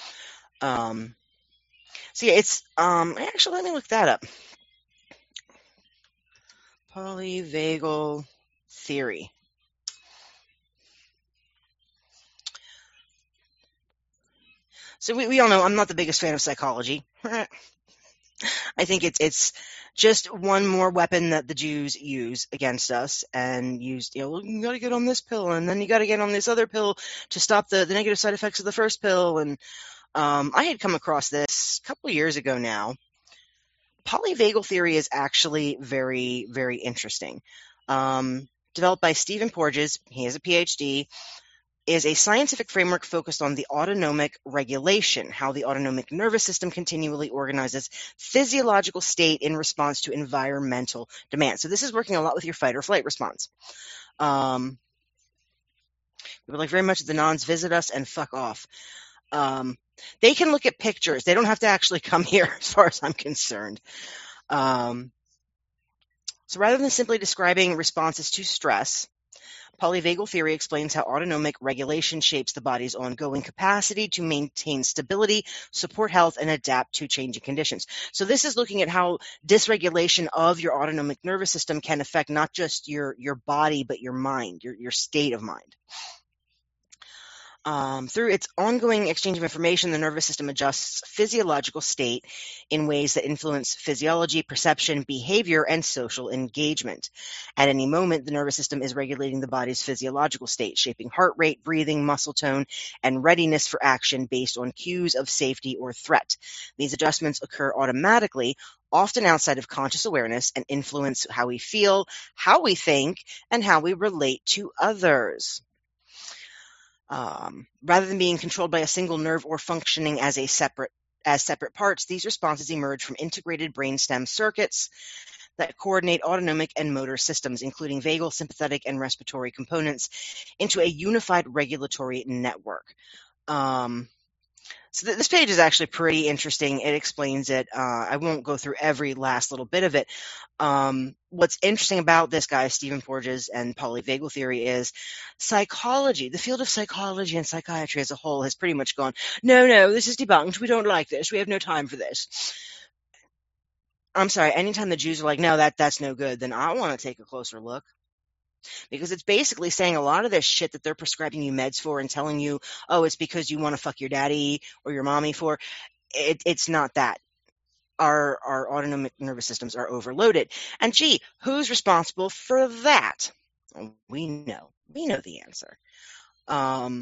So yeah, it's actually, let me look that up. Polyvagal theory. So we all know I'm not the biggest fan of psychology. I think it's just one more weapon that the Jews use against us, and you got to get on this pill, and then you got to get on this other pill to stop the negative side effects of the first pill. And I had come across this a couple of years ago now. Polyvagal theory is actually very, very interesting. Developed by Stephen Porges, he has a PhD, is a scientific framework focused on the autonomic regulation, how the autonomic nervous system continually organizes physiological state in response to environmental demands. So this is working a lot with your fight or flight response. We would like very much that the Nons visit us and fuck off. They can look at pictures. They don't have to actually come here, as far as I'm concerned. So rather than simply describing responses to stress, polyvagal theory explains how autonomic regulation shapes the body's ongoing capacity to maintain stability, support health, and adapt to changing conditions. So this is looking at how dysregulation of your autonomic nervous system can affect not just your body, but your mind, your state of mind. Through its ongoing exchange of information, the nervous system adjusts physiological state in ways that influence physiology, perception, behavior, and social engagement. At any moment, the nervous system is regulating the body's physiological state, shaping heart rate, breathing, muscle tone, and readiness for action based on cues of safety or threat. These adjustments occur automatically, often outside of conscious awareness, and influence how we feel, how we think, and how we relate to others. Rather than being controlled by a single nerve or functioning as separate parts, these responses emerge from integrated brainstem circuits that coordinate autonomic and motor systems, including vagal, sympathetic, and respiratory components, into a unified regulatory network. So this page is actually pretty interesting. It explains it. I won't go through every last little bit of it. What's interesting about this guy, Stephen Porges, and polyvagal theory is psychology. The field of psychology and psychiatry as a whole has pretty much gone, no, this is debunked. We don't like this. We have no time for this. I'm sorry, anytime the Jews are like, no, that's no good, then I want to take a closer look. Because it's basically saying a lot of this shit that they're prescribing you meds for and telling you, oh, it's because you want to fuck your daddy or your mommy for. It's not that. Our autonomic nervous systems are overloaded. And gee, who's responsible for that? We know. We know the answer. Will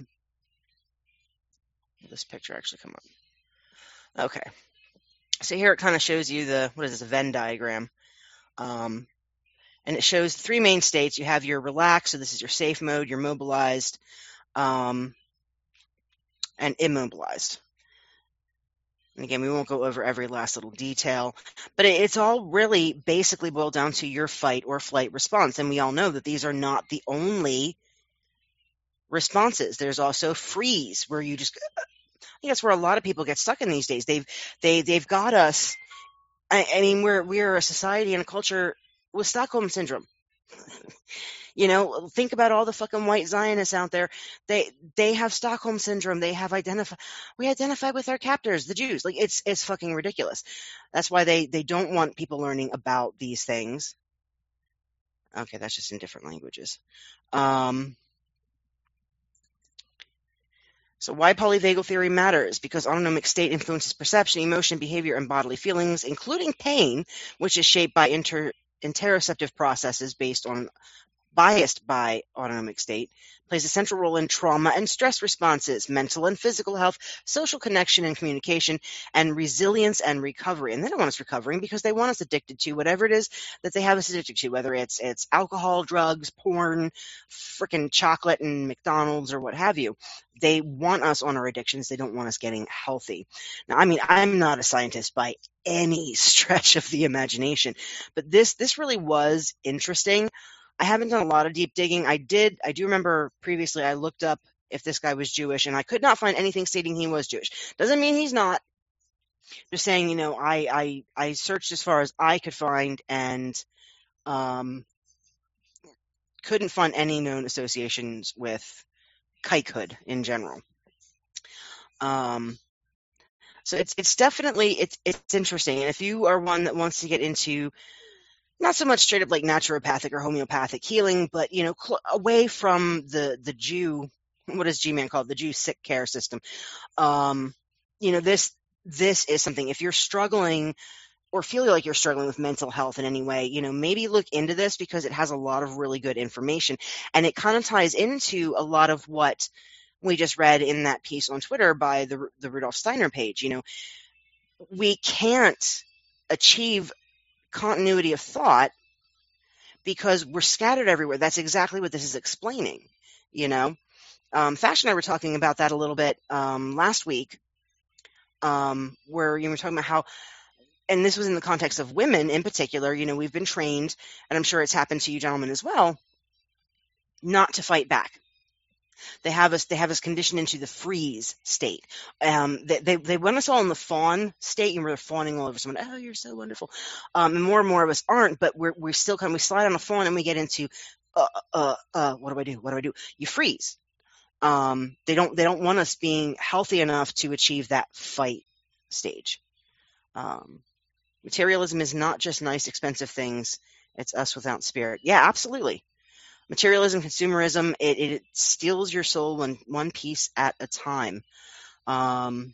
this picture actually come up? Okay. So here it kind of shows you a Venn diagram. And it shows 3 main states. You have your relaxed, so this is your safe mode, your mobilized, and immobilized. And again, we won't go over every last little detail, but it's all really basically boiled down to your fight or flight response. And we all know that these are not the only responses. There's also freeze, where you just, I think that's where a lot of people get stuck in these days. They've got us. I mean, we're a society and a culture with Stockholm syndrome. You know, think about all the fucking white Zionists out there. They have Stockholm syndrome. We identify with our captors, the Jews. Like, it's fucking ridiculous. That's why they don't want people learning about these things. Okay, that's just in different languages. So why polyvagal theory matters? Because autonomic state influences perception, emotion, behavior, and bodily feelings, including pain, which is shaped by interoceptive processes biased by autonomic state, plays a central role in trauma and stress responses, mental and physical health, social connection and communication, and resilience and recovery. And they don't want us recovering because they want us addicted to whatever it is that they have us addicted to, whether it's alcohol, drugs, porn, freaking chocolate and McDonald's or what have you. They want us on our addictions. They don't want us getting healthy. Now, I mean, I'm not a scientist by any stretch of the imagination, but this really was interesting. I haven't done a lot of deep digging. I do remember previously I looked up if this guy was Jewish, and I could not find anything stating he was Jewish. Doesn't mean he's not. Just saying, you know, I searched as far as I could find, and couldn't find any known associations with kikehood in general. So it's definitely it's interesting, and if you are one that wants to get into not so much straight up like naturopathic or homeopathic healing, but, you know, away from the Jew, what is G-Man called? The Jew sick care system. You know, this is something, if you're struggling or feel like you're struggling with mental health in any way, you know, maybe look into this because it has a lot of really good information, and it kind of ties into a lot of what we just read in that piece on Twitter by the Rudolf Steiner page. You know, we can't achieve continuity of thought because we're scattered everywhere. That's exactly what this is explaining, you know. Fashion and I were talking about that a little bit last week, where you were talking about how, and this was in the context of women in particular, you know, we've been trained, and I'm sure it's happened to you gentlemen as well, not to fight back. They have us conditioned into the freeze state. They want us all in the fawn state, and we're fawning all over someone. Oh, you're so wonderful. And more of us aren't, but we still we slide on a fawn, and we get into what do I do? What do I do? You freeze. They don't want us being healthy enough to achieve that fight stage. Materialism is not just nice, expensive things. It's us without spirit. Yeah, absolutely. Materialism, consumerism, it steals your soul one piece at a time. Now,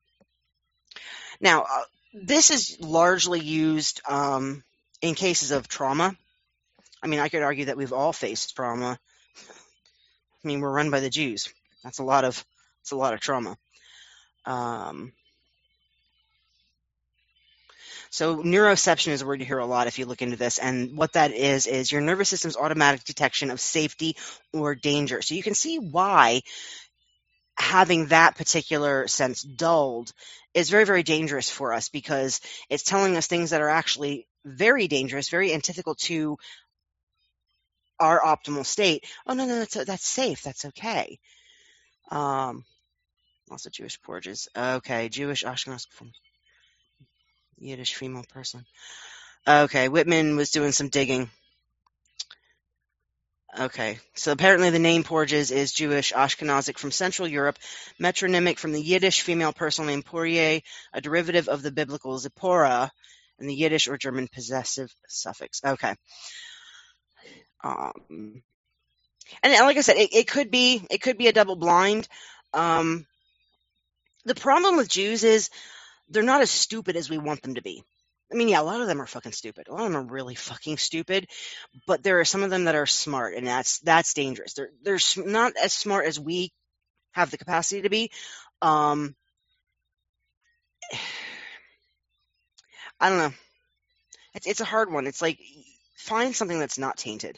this is largely used in cases of trauma. I mean, I could argue that we've all faced trauma. I mean, we're run by the Jews. That's a lot of trauma. So neuroception is a word you hear a lot if you look into this, and what that is your nervous system's automatic detection of safety or danger. So you can see why having that particular sense dulled is very, very dangerous for us, because it's telling us things that are actually very dangerous, very antithetical to our optimal state. Oh, no, that's safe. That's okay. Also Jewish porges. Okay, Jewish Ashkenaz from Yiddish female person. Okay, Whitman was doing some digging. Okay, so apparently the name Porges is Jewish Ashkenazic from Central Europe, metronymic from the Yiddish female personal name Poirier, a derivative of the biblical Zipporah, and the Yiddish or German possessive suffix. Okay. And like I said, it could be a double blind. The problem with Jews is they're not as stupid as we want them to be. I mean, yeah, a lot of them are fucking stupid. A lot of them are really fucking stupid, but there are some of them that are smart, and that's dangerous. They're not as smart as we have the capacity to be. I don't know. It's a hard one. It's like find something that's not tainted.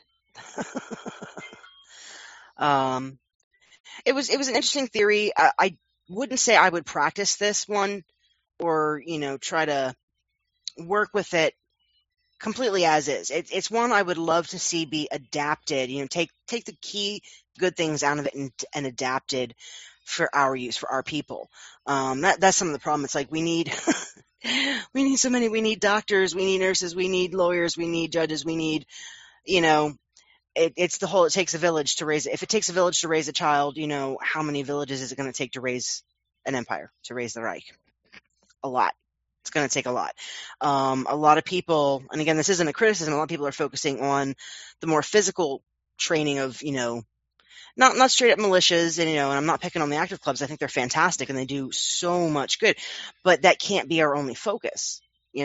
It was an interesting theory. I wouldn't say I would practice this one or, try to work with it completely as is. It's one I would love to see be adapted, take the key good things out of it and adapted for our use, for our people. That's some of the problem. It's like we need so many. We need doctors, we need nurses, we need lawyers, we need judges, we need, it's the whole, it takes a village to raise it. If it takes a village to raise a child, how many villages is it going to take to raise an empire, to raise the Reich? A lot. It's going to take a lot. A lot of people, and again, this isn't a criticism, a lot of people are focusing on the more physical training of, not straight up militias, and I'm not picking on the active clubs. I think they're fantastic and they do so much good, but that can't be our only focus.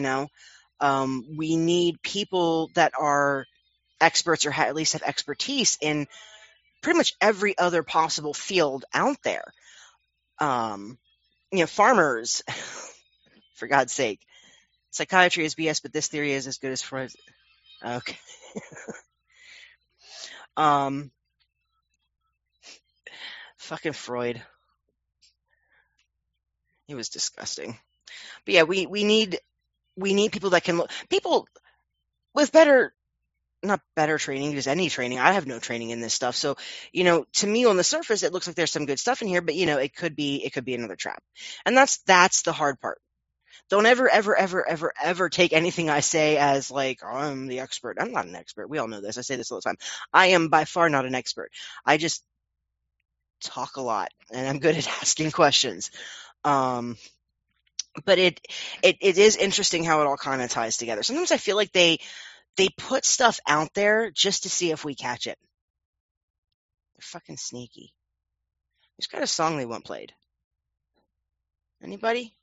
We need people that are experts or at least have expertise in pretty much every other possible field out there. Farmers, for God's sake. Psychiatry is BS, but this theory is as good as Freud's. Okay. Fucking Freud. He was disgusting. But yeah, we need people that can people with not better training, just any training. I have no training in this stuff. So, to me on the surface, it looks like there's some good stuff in here, but it could be another trap. And that's the hard part. Don't ever, ever, ever, ever, ever take anything I say as like, I'm the expert. I'm not an expert. We all know this. I say this all the time. I am by far not an expert. I just talk a lot and I'm good at asking questions. But it is interesting how it all kind of ties together. Sometimes I feel like they put stuff out there just to see if we catch it. They're fucking sneaky. Who's got a song they want played? Anybody?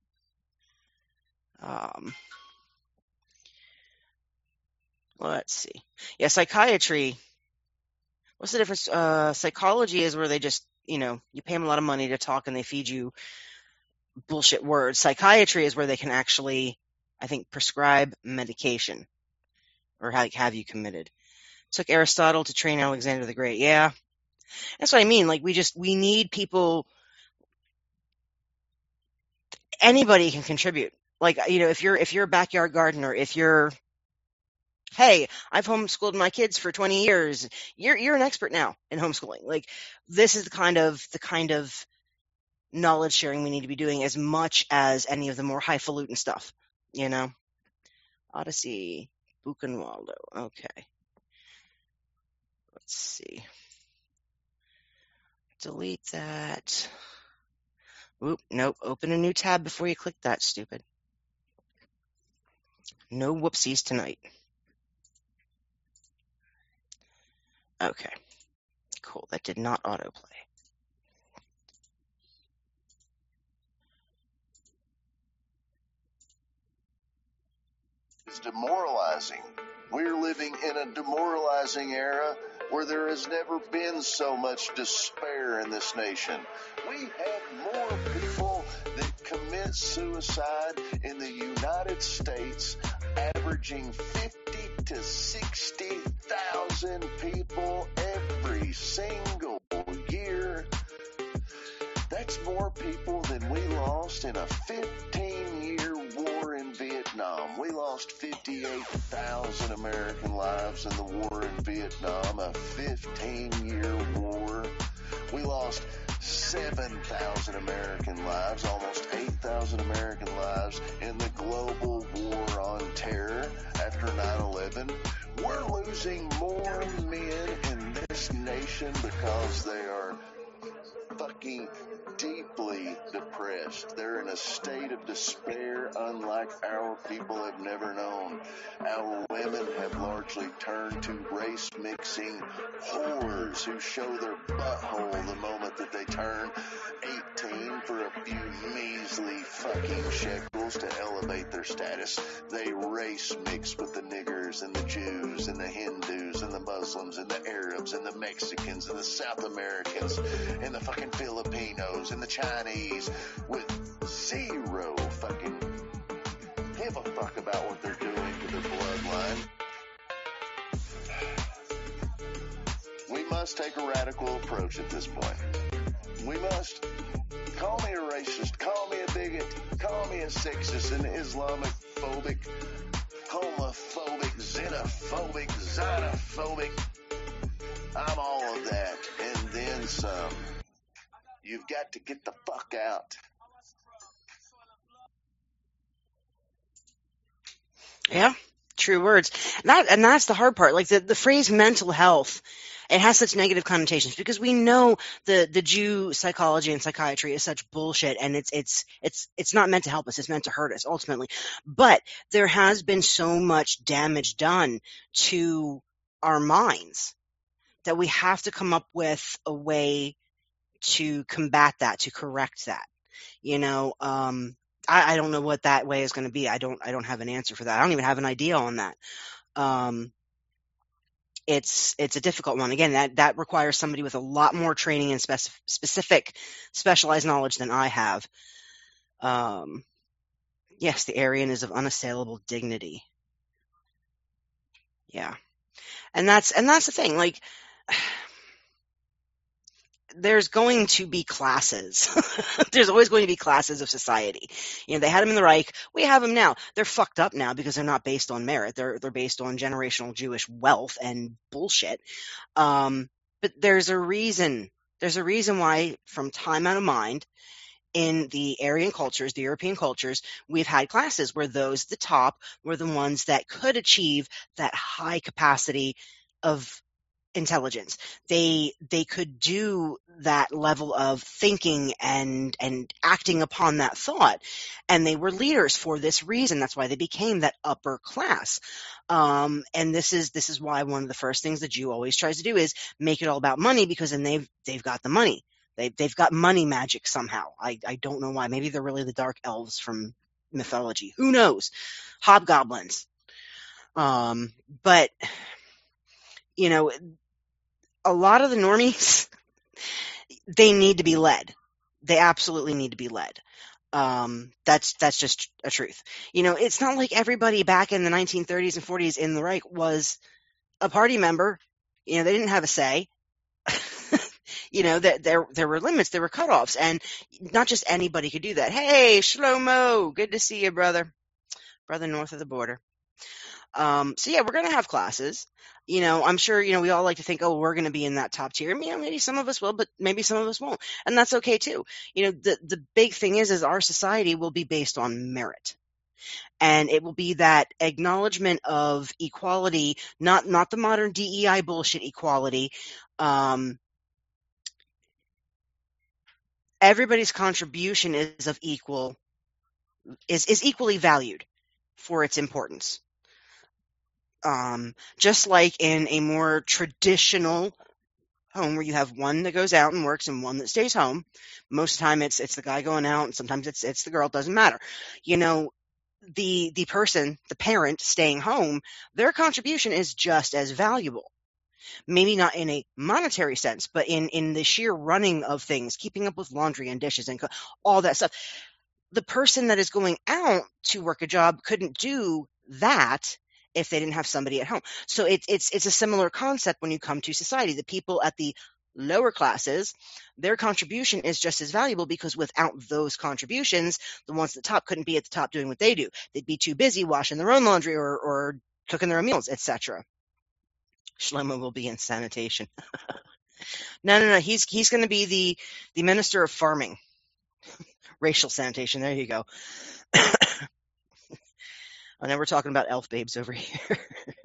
Let's see. Yeah, psychiatry. What's the difference? Psychology is where they just, you pay them a lot of money to talk and they feed you bullshit words. Psychiatry is where they can actually, I think, prescribe medication or have you committed. Took Aristotle to train Alexander the Great. Yeah. That's what I mean. Like we need people. Anybody can contribute. Like, if you're a backyard gardener, if you're, hey, I've homeschooled my kids for 20 years, you're an expert now in homeschooling. Like, this is the kind of knowledge sharing we need to be doing as much as any of the more highfalutin stuff, Odyssey, Buchenwaldo. Okay. Let's see. Delete that. Oop, nope. Open a new tab before you click that, stupid. No whoopsies tonight. Okay. Cool. That did not autoplay. It's demoralizing. We're living in a demoralizing era where there has never been so much despair in this nation. We have more people that commit suicide in the United States, averaging 50 to 60,000 people every single year. That's more people than we lost in a 15-year war in Vietnam. We lost 58,000 American lives in the war in Vietnam, a 15-year war. We lost 7,000 American lives, almost 8,000 American lives in the global war on terror after 9/11. We're losing more men in this nation because they are fucking deeply depressed. They're in a state of despair unlike our people have never known. Our women have largely turned to race-mixing whores who show their butthole the moment that they turn 18 for a few measly fucking shekels to elevate their status. They race-mix with the niggers and the Jews and the Hindus and the Muslims and the Arabs and the Mexicans and the South Americans and the fucking Filipinos and the Chinese with zero fucking give a fuck about what they're doing to their bloodline. must take a radical approach at this point. We must. Call me a racist, call me a bigot, call me a sexist, an Islamic phobic, homophobic, xenophobic, xenophobic. I'm all of that, and then some. You've got to get the fuck out. Yeah, true words. And that's the hard part. Like the phrase mental health, it has such negative connotations because we know the Jew psychology and psychiatry is such bullshit, and it's not meant to help us. It's meant to hurt us ultimately. But there has been so much damage done to our minds that we have to come up with a way to combat that, to correct that. I don't know what that way is going to be. I don't have an answer for that. I don't even have an idea on that. It's a difficult one. Again, that requires somebody with a lot more training and specific specialized knowledge than I have. Yes, the Aryan is of unassailable dignity. Yeah. And that's the thing. Like, there's going to be classes. There's always going to be classes of society. They had them in the Reich. We have them now. They're fucked up now because they're not based on merit. They're based on generational Jewish wealth and bullshit. But there's a reason. There's a reason why, from time out of mind, in the Aryan cultures, the European cultures, we've had classes where those at the top were the ones that could achieve that high capacity of intelligence. They could do that level of thinking and acting upon that thought, and they were leaders for this reason. That's why they became that upper class. And this is why one of the first things the Jew always tries to do is make it all about money, because then they've got the money. They've got money magic somehow. I don't know why. Maybe they're really the dark elves from mythology. Who knows? Hobgoblins. But a lot of the normies, they need to be led. They absolutely need to be led. That's just a truth. It's not like everybody back in the 1930s and 40s in the Reich was a party member. They didn't have a say. That there were limits, there were cutoffs, and not just anybody could do that. Hey, Shlomo, good to see you, brother north of the border. So yeah, we're going to have classes. I'm sure, we all like to think, oh, we're going to be in that top tier. Maybe some of us will, but maybe some of us won't. And that's okay too. The big thing is our society will be based on merit. And it will be that acknowledgement of equality, not the modern DEI bullshit equality. Everybody's contribution is equally valued for its importance. Just like in a more traditional home where you have one that goes out and works and one that stays home, most of the time it's the guy going out, and sometimes it's the girl. It doesn't matter. The person, the parent staying home, their contribution is just as valuable. Maybe not in a monetary sense, but in the sheer running of things, keeping up with laundry and dishes and all that stuff. The person that is going out to work a job couldn't do that if they didn't have somebody at home. So it's a similar concept when you come to society. The people at the lower classes, their contribution is just as valuable, because without those contributions, the ones at the top couldn't be at the top doing what they do. They'd be too busy washing their own laundry or cooking their own meals, etc. Shlomo will be in sanitation. No. He's going to be the minister of farming. Racial sanitation. There you go. And then we're talking about elf babes over here.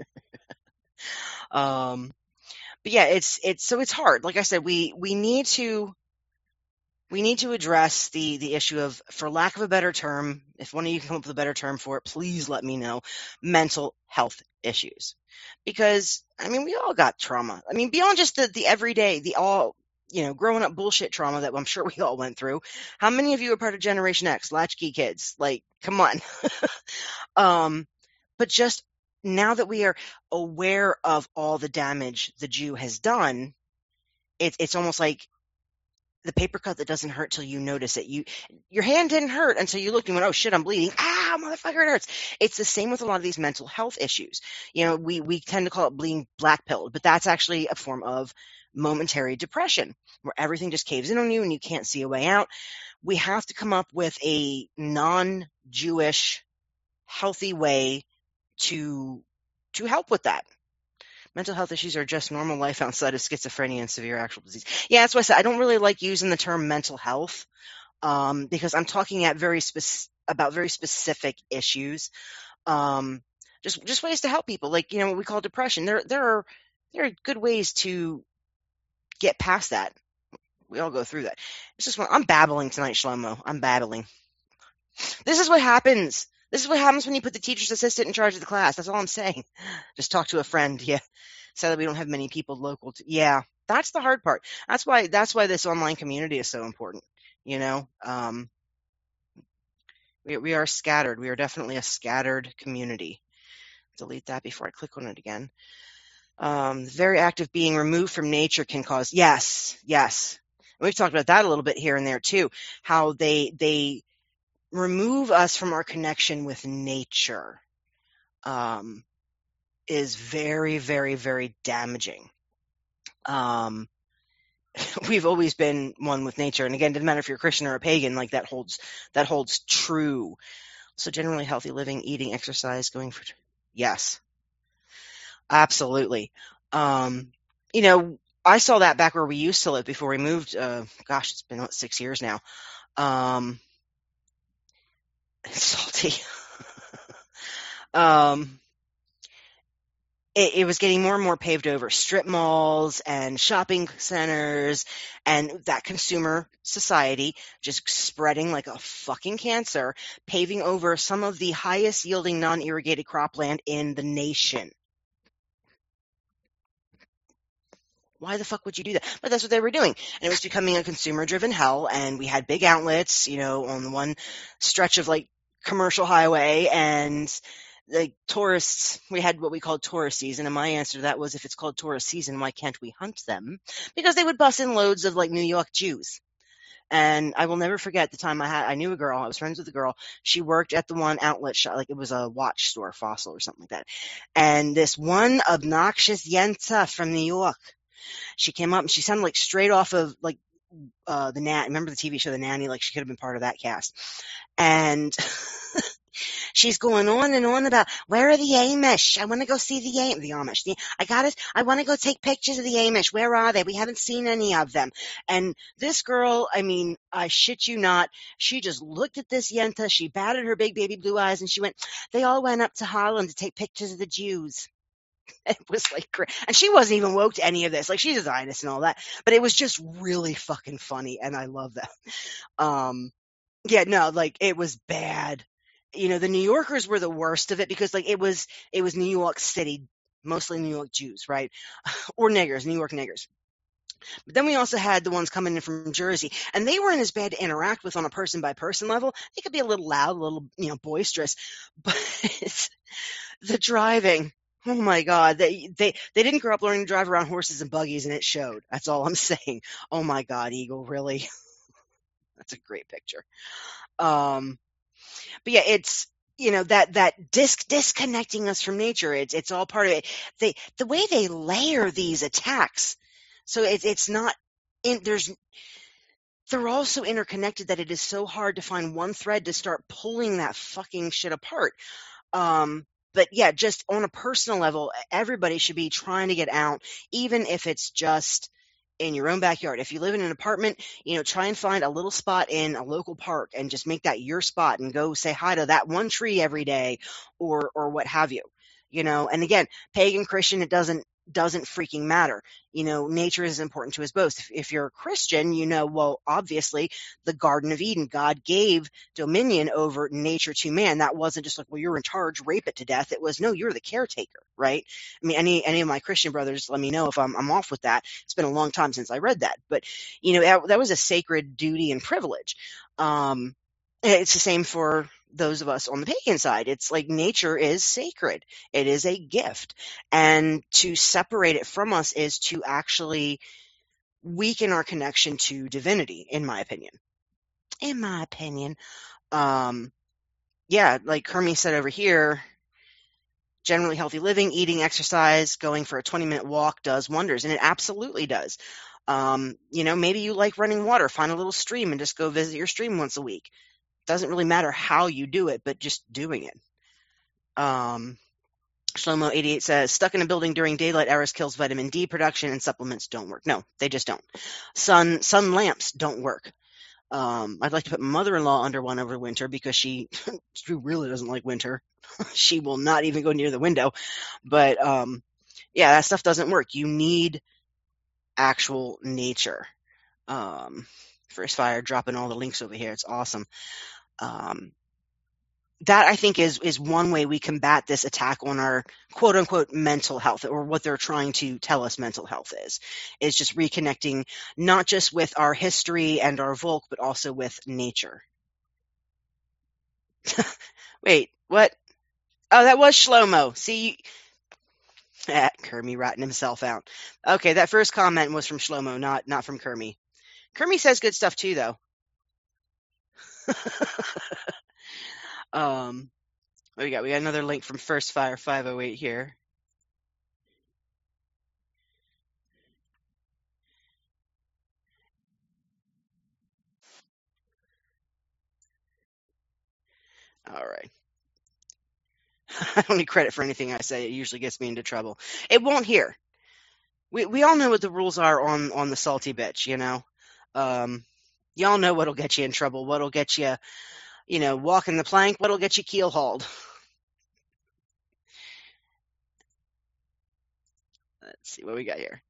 But yeah, it's hard. Like I said, we need to address the issue of, for lack of a better term, if one of you can come up with a better term for it, please let me know, mental health issues. Because, we all got trauma. Beyond just the everyday, growing up bullshit trauma that I'm sure we all went through. How many of you are part of Generation X, latchkey kids? Like, come on. But just now that we are aware of all the damage the Jew has done, it's almost like the paper cut that doesn't hurt till you notice it. Your hand didn't hurt until you looked and went, oh shit, I'm bleeding. Ah, motherfucker, it hurts. It's the same with a lot of these mental health issues. We tend to call it being black pilled, but that's actually a form of momentary depression where everything just caves in on you and you can't see a way out. We have to come up with a non-Jewish healthy way to help with that. Mental health issues are just normal life outside of schizophrenia and severe actual disease. Yeah, that's why I said I don't really like using the term mental health, because I'm talking about very specific issues. Just ways to help people, like, what we call depression. There are good ways to get past that. We all go through that. It's just I'm babbling tonight, Shlomo. I'm babbling. This is what happens. This is what happens when you put the teacher's assistant in charge of the class. That's all I'm saying. Just talk to a friend. Yeah. Sadly, we don't have many people local. Yeah. That's the hard part. That's why this online community is so important. We are scattered. We are definitely a scattered community. Delete that before I click on it again. Very active being removed from nature can cause. Yes. We've talked about that a little bit here and there too. How they remove us from our connection with nature is very, very, very damaging. We've always been one with nature, and again, it doesn't matter if you're a Christian or a pagan. Like that holds true. So generally, healthy living, eating, exercise, going for yes, absolutely. I saw that back where we used to live before we moved. Gosh, it's been 6 years now. It's salty. It was getting more and more paved over. Strip malls and shopping centers and that consumer society just spreading like a fucking cancer, paving over some of the highest yielding non-irrigated cropland in the nation. Why the fuck would you do that? But that's what they were doing. And it was becoming a consumer-driven hell, and we had big outlets, on the one stretch of, like, commercial highway, and the tourists, we had what we called tourist season, and my answer to that was, if it's called tourist season, why can't we hunt them? Because they would bus in loads of, like, New York Jews. And I will never forget the time I knew a girl, I was friends with a girl, she worked at the one outlet shop, like it was a watch store, Fossil or something like that. And this one obnoxious Yenta from New York, she came up and she sounded like straight off of like the Nanny. Remember the TV show The Nanny? Like she could have been part of that cast. And she's going on and on about, where are the Amish? I want to go see the Amish. I want to go take pictures of the Amish. Where are they? We haven't seen any of them. And this girl, I shit you not, she just looked at this Yenta. She batted her big baby blue eyes and she went, they all went up to Harlem to take pictures of the Jews. It was like, and she wasn't even woke to any of this. Like she's a Zionist and all that, but it was just really fucking funny, and I love that. It was bad. The New Yorkers were the worst of it because like it was New York City, mostly New York Jews, right, or niggers, New York niggers. But then we also had the ones coming in from Jersey, and they weren't as bad to interact with on a person by person level. They could be a little loud, a little boisterous, but the driving. Oh my God, they didn't grow up learning to drive around horses and buggies, and it showed. That's all I'm saying. Oh my God, Eagle, really? That's a great picture. But yeah, it's that disconnecting us from nature. It's all part of it. The way they layer these attacks, so it's not in they're all so interconnected that it is so hard to find one thread to start pulling that fucking shit apart. But yeah, just on a personal level, everybody should be trying to get out, even if it's just in your own backyard. If you live in an apartment, try and find a little spot in a local park and just make that your spot and go say hi to that one tree every day or what have you. And again, pagan, Christian, it doesn't freaking matter. Nature is important to us both. If you're a Christian, well, obviously the Garden of Eden, God gave dominion over nature to man. That wasn't just like, well, you're in charge, rape it to death. It was, no, you're the caretaker, right? Any of my Christian brothers, let me know if I'm off with that. It's been a long time since I read that, but that was a sacred duty and privilege. It's the same for those of us on the pagan side. It's like nature is sacred. It is a gift. And to separate it from us is to actually weaken our connection to divinity, in my opinion. Yeah, like Hermie said over here, generally healthy living, eating, exercise, going for a 20-minute walk does wonders, and it absolutely does. Maybe you like running water, find a little stream and just go visit your stream once a week. Doesn't really matter how you do it, but just doing it. Shlomo88 says, stuck in a building during daylight hours kills vitamin D production and supplements don't work. No, they just don't. Sun lamps don't work. I'd like to put my mother-in-law under one over winter because she really doesn't like winter. She will not even go near the window. But yeah, that stuff doesn't work. You need actual nature. First Fire dropping all the links over here. It's awesome. That I think is one way we combat this attack on our quote unquote mental health, or what they're trying to tell us mental health is just reconnecting not just with our history and our Volk, but also with nature. Wait, what? Oh, that was Shlomo. See, Kermie ratting himself out. Okay, that first comment was from Shlomo, not from Kermie. Kermie says good stuff too, though. What we got? We got another link from First Fire 508 here. All right. I don't need credit for anything I say. It usually gets me into trouble. It won't here. We all know what the rules are on the Salty Bitch, you know. Y'all know what'll get you in trouble, what'll get you, walking the plank, what'll get you keel hauled. Let's see what we got here.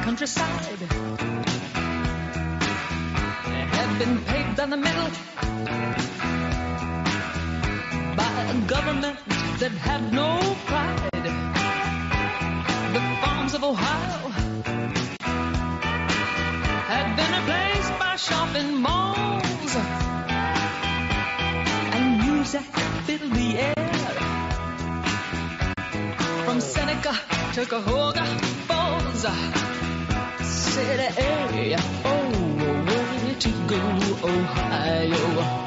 countryside had been paved down the middle by a government that had no pride. The farms of Ohio had been replaced by shopping malls, and music filled the air from Seneca to Cuyahoga Falls. City, hey, oh, way to go, Ohio.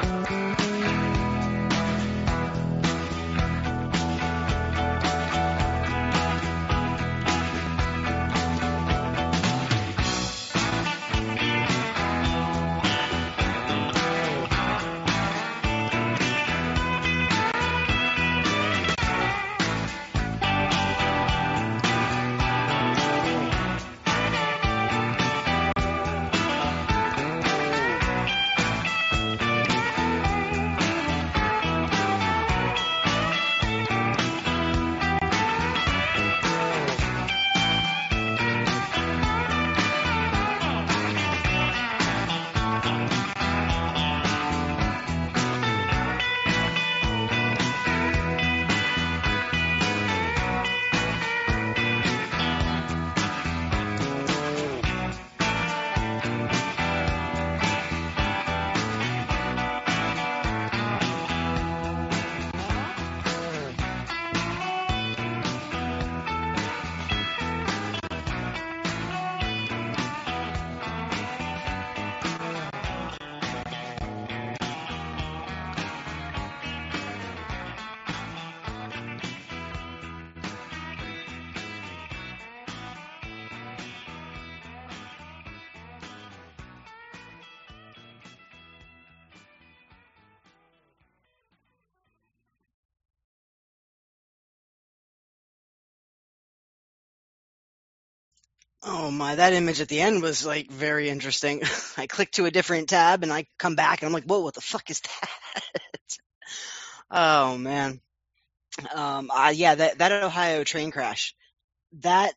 Oh my, that image at the end was like very interesting. I click to a different tab and I come back and I'm like, whoa, what the fuck is that? Oh man. Yeah, that Ohio train crash, that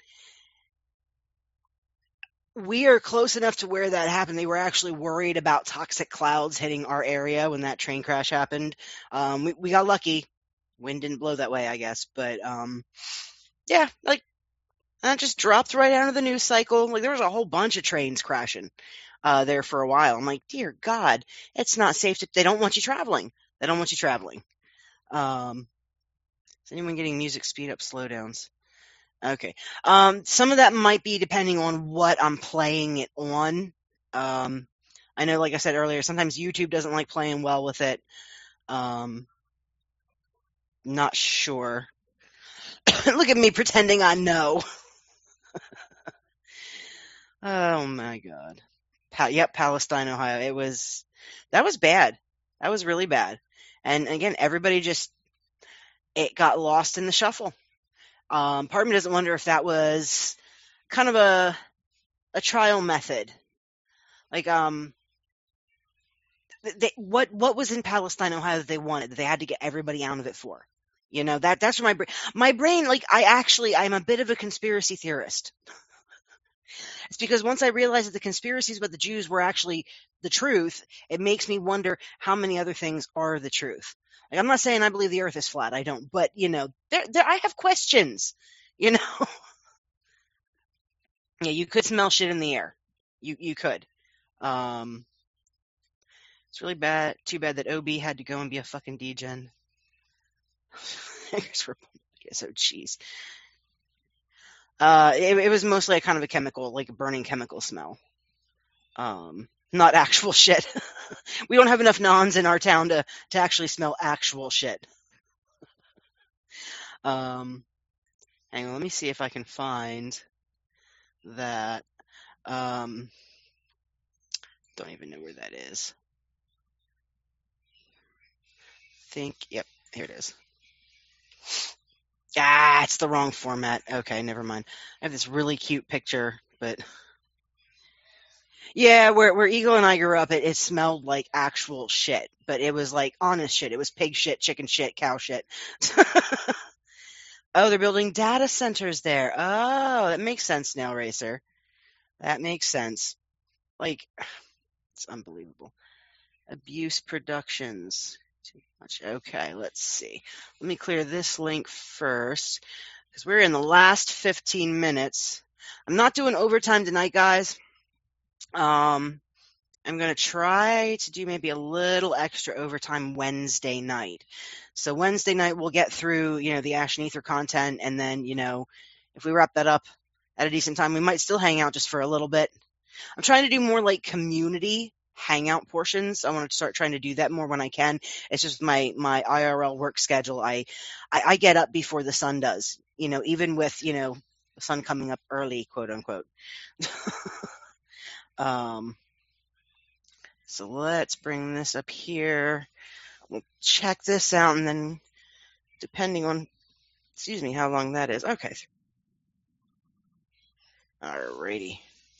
we are close enough to where that happened. They were actually worried about toxic clouds hitting our area when that train crash happened. We got lucky. Wind didn't blow that way, I guess. But yeah, like that just dropped right out of the news cycle. Like there was a whole bunch of trains crashing there for a while. I'm like, dear God, it's not safe to. They don't want you traveling. They don't want you traveling. Is anyone getting music speed up slowdowns? Okay. Some of that might be depending on what I'm playing it on. I know, like I said earlier, sometimes YouTube doesn't like playing well with it. Not sure. Look at me pretending I know. Oh my God. Yep, Palestine, Ohio. That was bad. That was really bad. And again, everybody it got lost in the shuffle. Part of me doesn't wonder if that was kind of a trial method. Like, what was in Palestine, Ohio that they wanted, that they had to get everybody out of it for? You know, that's where my brain, like, I'm a bit of a conspiracy theorist. It's because once I realized that the conspiracies about the Jews were actually the truth, it makes me wonder how many other things are the truth. Like, I'm not saying I believe the earth is flat. I don't. But, you know, I have questions, you know. Yeah, you could smell shit in the air. You could. It's really bad. Too bad that OB had to go and be a fucking degen. So, jeez. It was mostly a kind of a chemical, like a burning chemical smell. Not actual shit. We don't have enough nons in our town to actually smell actual shit. Hang on, let me see if I can find that. Don't even know where that is. Yep, here it is. It's the wrong format. Okay, never mind. I have this really cute picture, but yeah, where Eagle and I grew up, it smelled like actual shit, but it was like honest shit. It was pig shit, chicken shit, cow shit. Oh, they're building data centers there. Oh, that makes sense now, Racer. That makes sense. Like, it's unbelievable. Abuse Productions. Too much. Okay, let's see. Let me clear this link first because we're in the last 15 minutes. I'm not doing overtime tonight, guys. I'm going to try to do maybe a little extra overtime Wednesday night. So Wednesday night we'll get through, the Ash and Ether content, and then, if we wrap that up at a decent time, we might still hang out just for a little bit. I'm trying to do more like community hangout portions. I want to start trying to do that more when I can. It's just my IRL work schedule. I get up before the sun does, even with, the sun coming up early, quote unquote. So let's bring this up here. We'll check this out, and then depending on, how long that is. Okay. Alrighty.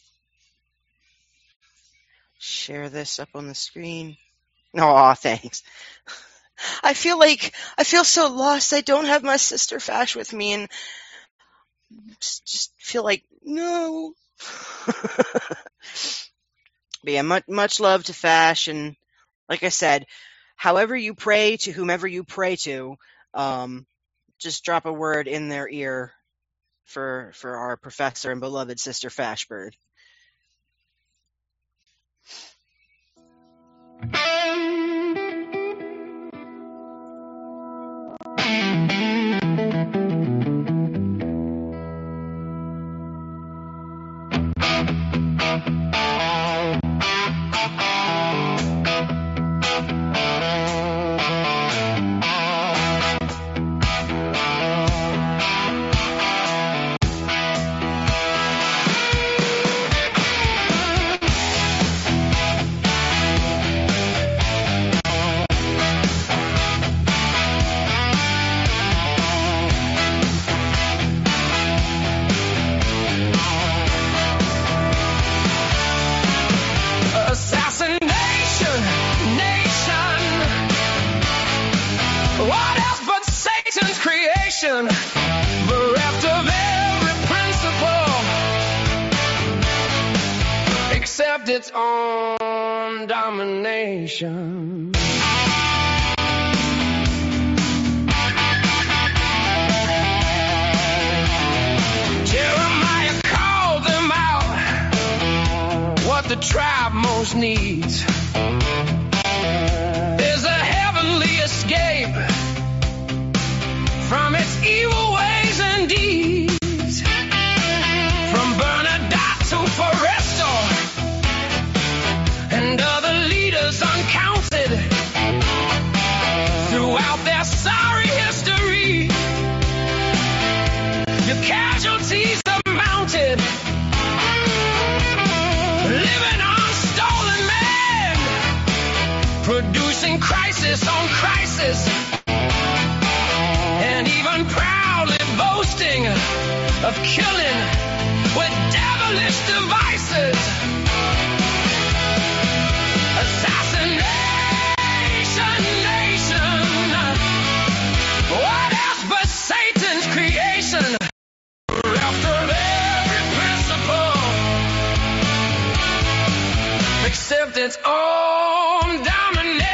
Share this up on the screen. Oh, thanks. I feel so lost. I don't have my sister Fash with me, and just feel like, no. But yeah, much love to Fash, and like I said, however you pray to whomever you pray to, just drop a word in their ear for our professor and beloved sister Fashbird. Bereft of every principle except its own domination. Jeremiah called them out. What the tribe most needs is a heavenly escape from its evil ways and deeds. From Bernadette to Forresto and other leaders uncounted throughout their sorry history, your casualties are mounted, living on stolen men, producing crisis on crisis, and even proudly boasting of killing with devilish devices. Assassination nation. What else but Satan's creation? Bereft of every principle except its own domination.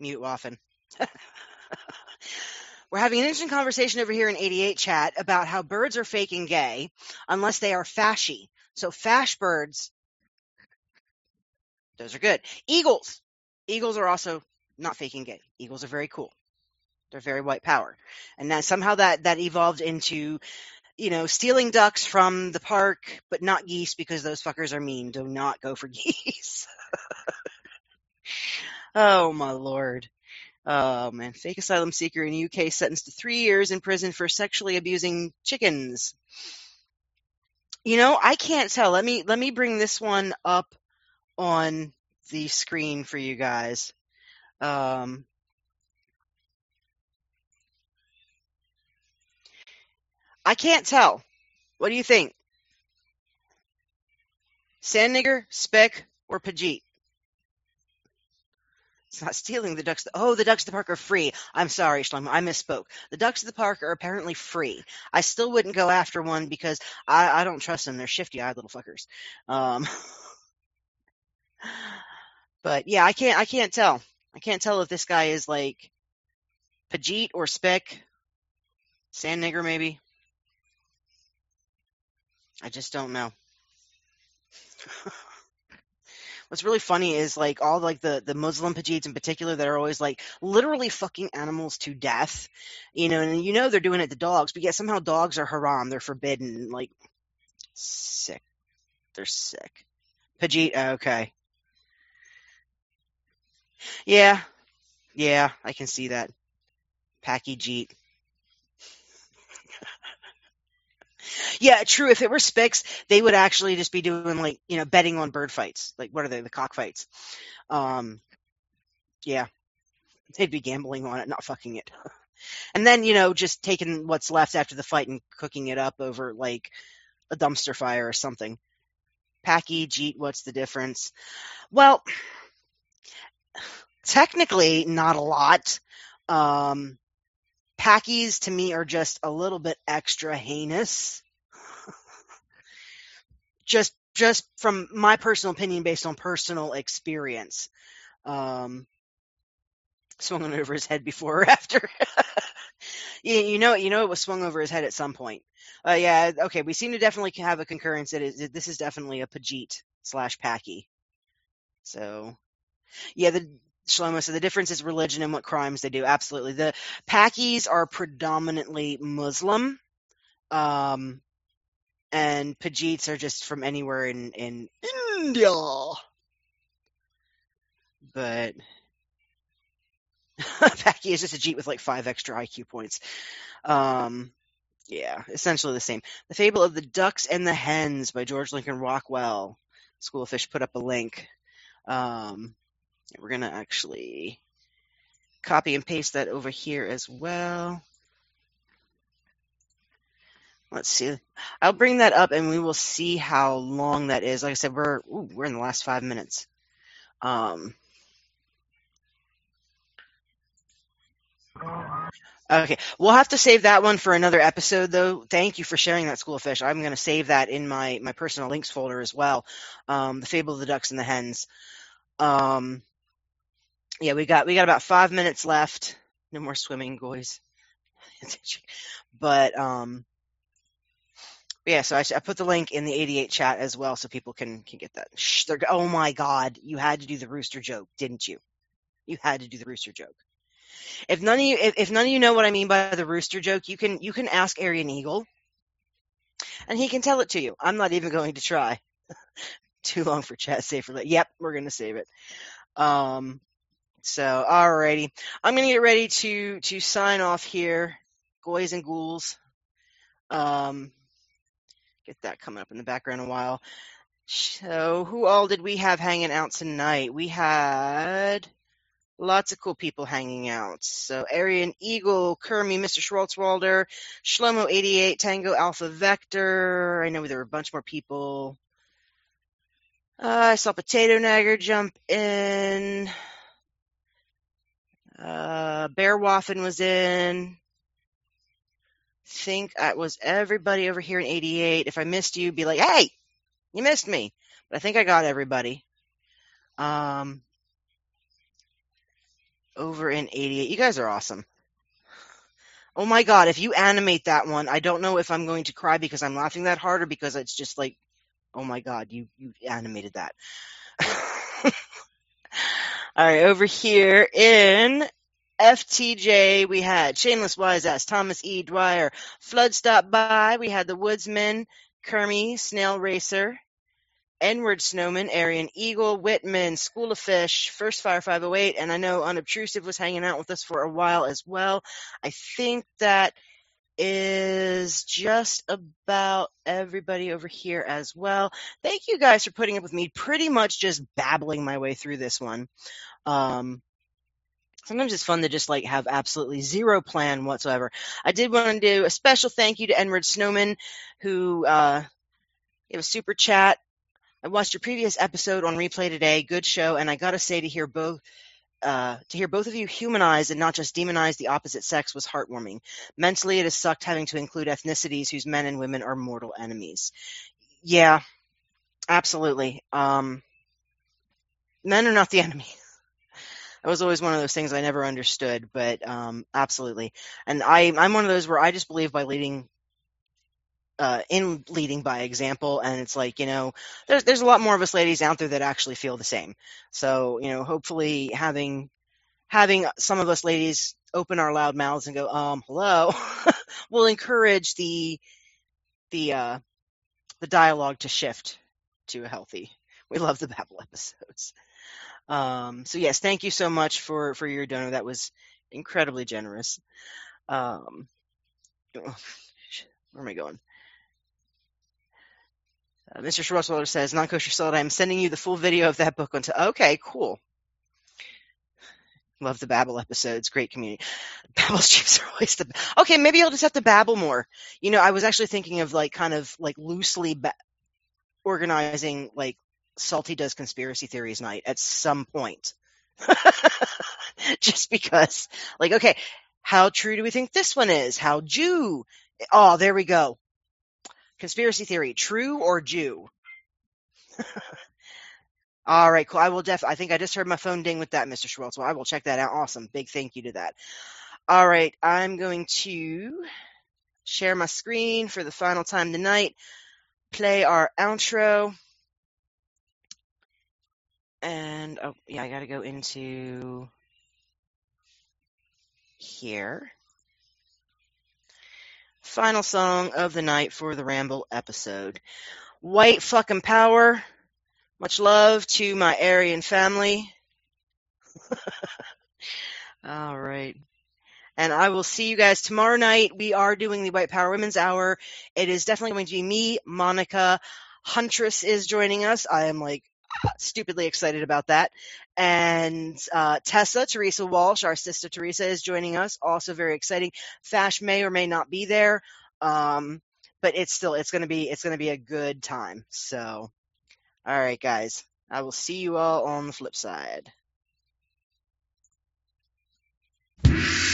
Mute Waffen. We're having an interesting conversation over here in 88 chat about how birds are fake and gay unless they are fashy. So fash birds, those are good. Eagles. Eagles are also not fake and gay. Eagles are very cool. They're very white power. And then somehow that evolved into, stealing ducks from the park, but not geese because those fuckers are mean. Do not go for geese. Oh, my Lord. Oh, man. Fake asylum seeker in UK sentenced to 3 years in prison for sexually abusing chickens. I can't tell. Let me bring this one up on the screen for you guys. I can't tell. What do you think? Sand nigger, speck, or Pajit? It's not stealing the ducks. The ducks at the park are free. I'm sorry, Shlomo. I misspoke. The ducks at the park are apparently free. I still wouldn't go after one because I don't trust them. They're shifty-eyed little fuckers. But yeah, I can't tell. I can't tell if this guy is like Pajit or speck, sand nigger maybe. I just don't know. What's really funny is like all like the Muslim Pajits in particular that are always like literally fucking animals to death, and they're doing it to dogs, but yet somehow dogs are haram, they're forbidden, like sick. They're sick. Pajit, okay. Yeah, I can see that. Packy Jeet. Yeah, true. If it were Spix, they would actually just be doing like, betting on bird fights. Like, what are they? The cockfights. Yeah. They'd be gambling on it, not fucking it. And then, just taking what's left after the fight and cooking it up over like a dumpster fire or something. Packy, Jeet, what's the difference? Well, technically not a lot. Packies to me are just a little bit extra heinous. Just from my personal opinion based on personal experience. Swung it over his head before or after. It was swung over his head at some point. Yeah, okay, we seem to definitely have a concurrence that this is definitely a Pajit / Packy. So, yeah, Shlomo, so the difference is religion and what crimes they do. Absolutely. The Packies are predominantly Muslim, and Pajits are just from anywhere in India. But Packy is just a Jeet with like 5 extra IQ points. Yeah, essentially the same. The Fable of the Ducks and the Hens by George Lincoln Rockwell. Schoolfish put up a link. We're going to actually copy and paste that over here as well. Let's see. I'll bring that up and we will see how long that is. Like I said, we're in the last 5 minutes. Okay, we'll have to save that one for another episode, though. Thank you for sharing that, Schoolfish. I'm going to save that in my personal links folder as well. The Fable of the Ducks and the Hens. Yeah, we got about 5 minutes left. No more swimming, boys. But yeah, so I put the link in the 88 chat as well, so people can get that. Oh my God, you had to do the rooster joke, didn't you? You had to do the rooster joke. If none of you know what I mean by the rooster joke, you can ask Aryan Eagle, and he can tell it to you. I'm not even going to try. Too long for chat. Save for that. Yep, we're going to save it. So, alrighty. I'm going to get ready to sign off here. Goys and ghouls. Get that coming up in the background a while. So, who all did we have hanging out tonight? We had lots of cool people hanging out. So, Aryan Eagle, Kermie, Mr. Schwartzwalder, Shlomo 88, Tango Alpha Vector. I know there were a bunch more people. I saw Potato Nagger jump in. Bear Waffen was in. Think it was everybody over here in 88. If I missed you, be like, hey, you missed me. But I think I got everybody. over in 88. You guys are awesome. Oh my God, if you animate that one, I don't know if I'm going to cry because I'm laughing that hard or because it's just like, oh my God, you animated that. All right, over here in FTJ, we had Shameless Wise Ass, Thomas E. Dwyer, Flood stopped by. We had the Woodsman, Kermie, Snail Racer, Edward Snowman, Aryan Eagle, Whitman, School of Fish, First Fire 508, and I know Unobtrusive was hanging out with us for a while as well. I think that is just about everybody over here as well. Thank you guys for putting up with me pretty much just babbling my way through this one. Sometimes it's fun to just like have absolutely zero plan whatsoever. I did want to do a special thank you to Edward Snowman, who gave a super chat. I watched your previous episode on replay today. Good show, and I gotta say to hear both of you humanize and not just demonize the opposite sex was heartwarming. Mentally, it has sucked having to include ethnicities whose men and women are mortal enemies. Yeah, absolutely. Men are not the enemy. That was always one of those things I never understood, but absolutely. And I'm one of those where I just believe by leading by example, and it's like, there's a lot more of us ladies out there that actually feel the same. So, hopefully having some of us ladies open our loud mouths and go, hello, will encourage the dialogue to shift to a healthy. We love the Babble episodes. So yes, thank you so much for your donor. That was incredibly generous. Where am I going? Mr. Schwarzwälder says, Non-Kosher Solid, I'm sending you the full video of that book. Okay, cool. Love the Babble episodes. Great community. Babble streams are always the best. Okay, maybe I'll just have to babble more. I was actually thinking of kind of loosely organizing Salty Does Conspiracy Theories night at some point. Just because. Okay, how true do we think this one is? How Jew? Oh, there we go. Conspiracy theory, true or Jew? All right, cool. I will I think I just heard my phone ding with that, Mr. Schwartz. Well, I will check that out. Awesome. Big thank you to that. All right, I'm going to share my screen for the final time tonight, play our outro, and I got to go into here. Final song of the night for the Ramble episode. White fucking power. Much love to my Aryan family. All right. And I will see you guys tomorrow night. We are doing the White Power Women's Hour. It is definitely going to be me, Monica. Huntress is joining us. I am stupidly excited about that. And Teresa Walsh, our sister Teresa, is joining us. Also very exciting. Fash may or may not be there. But it's going to be a good time. So, all right, guys. I will see you all on the flip side.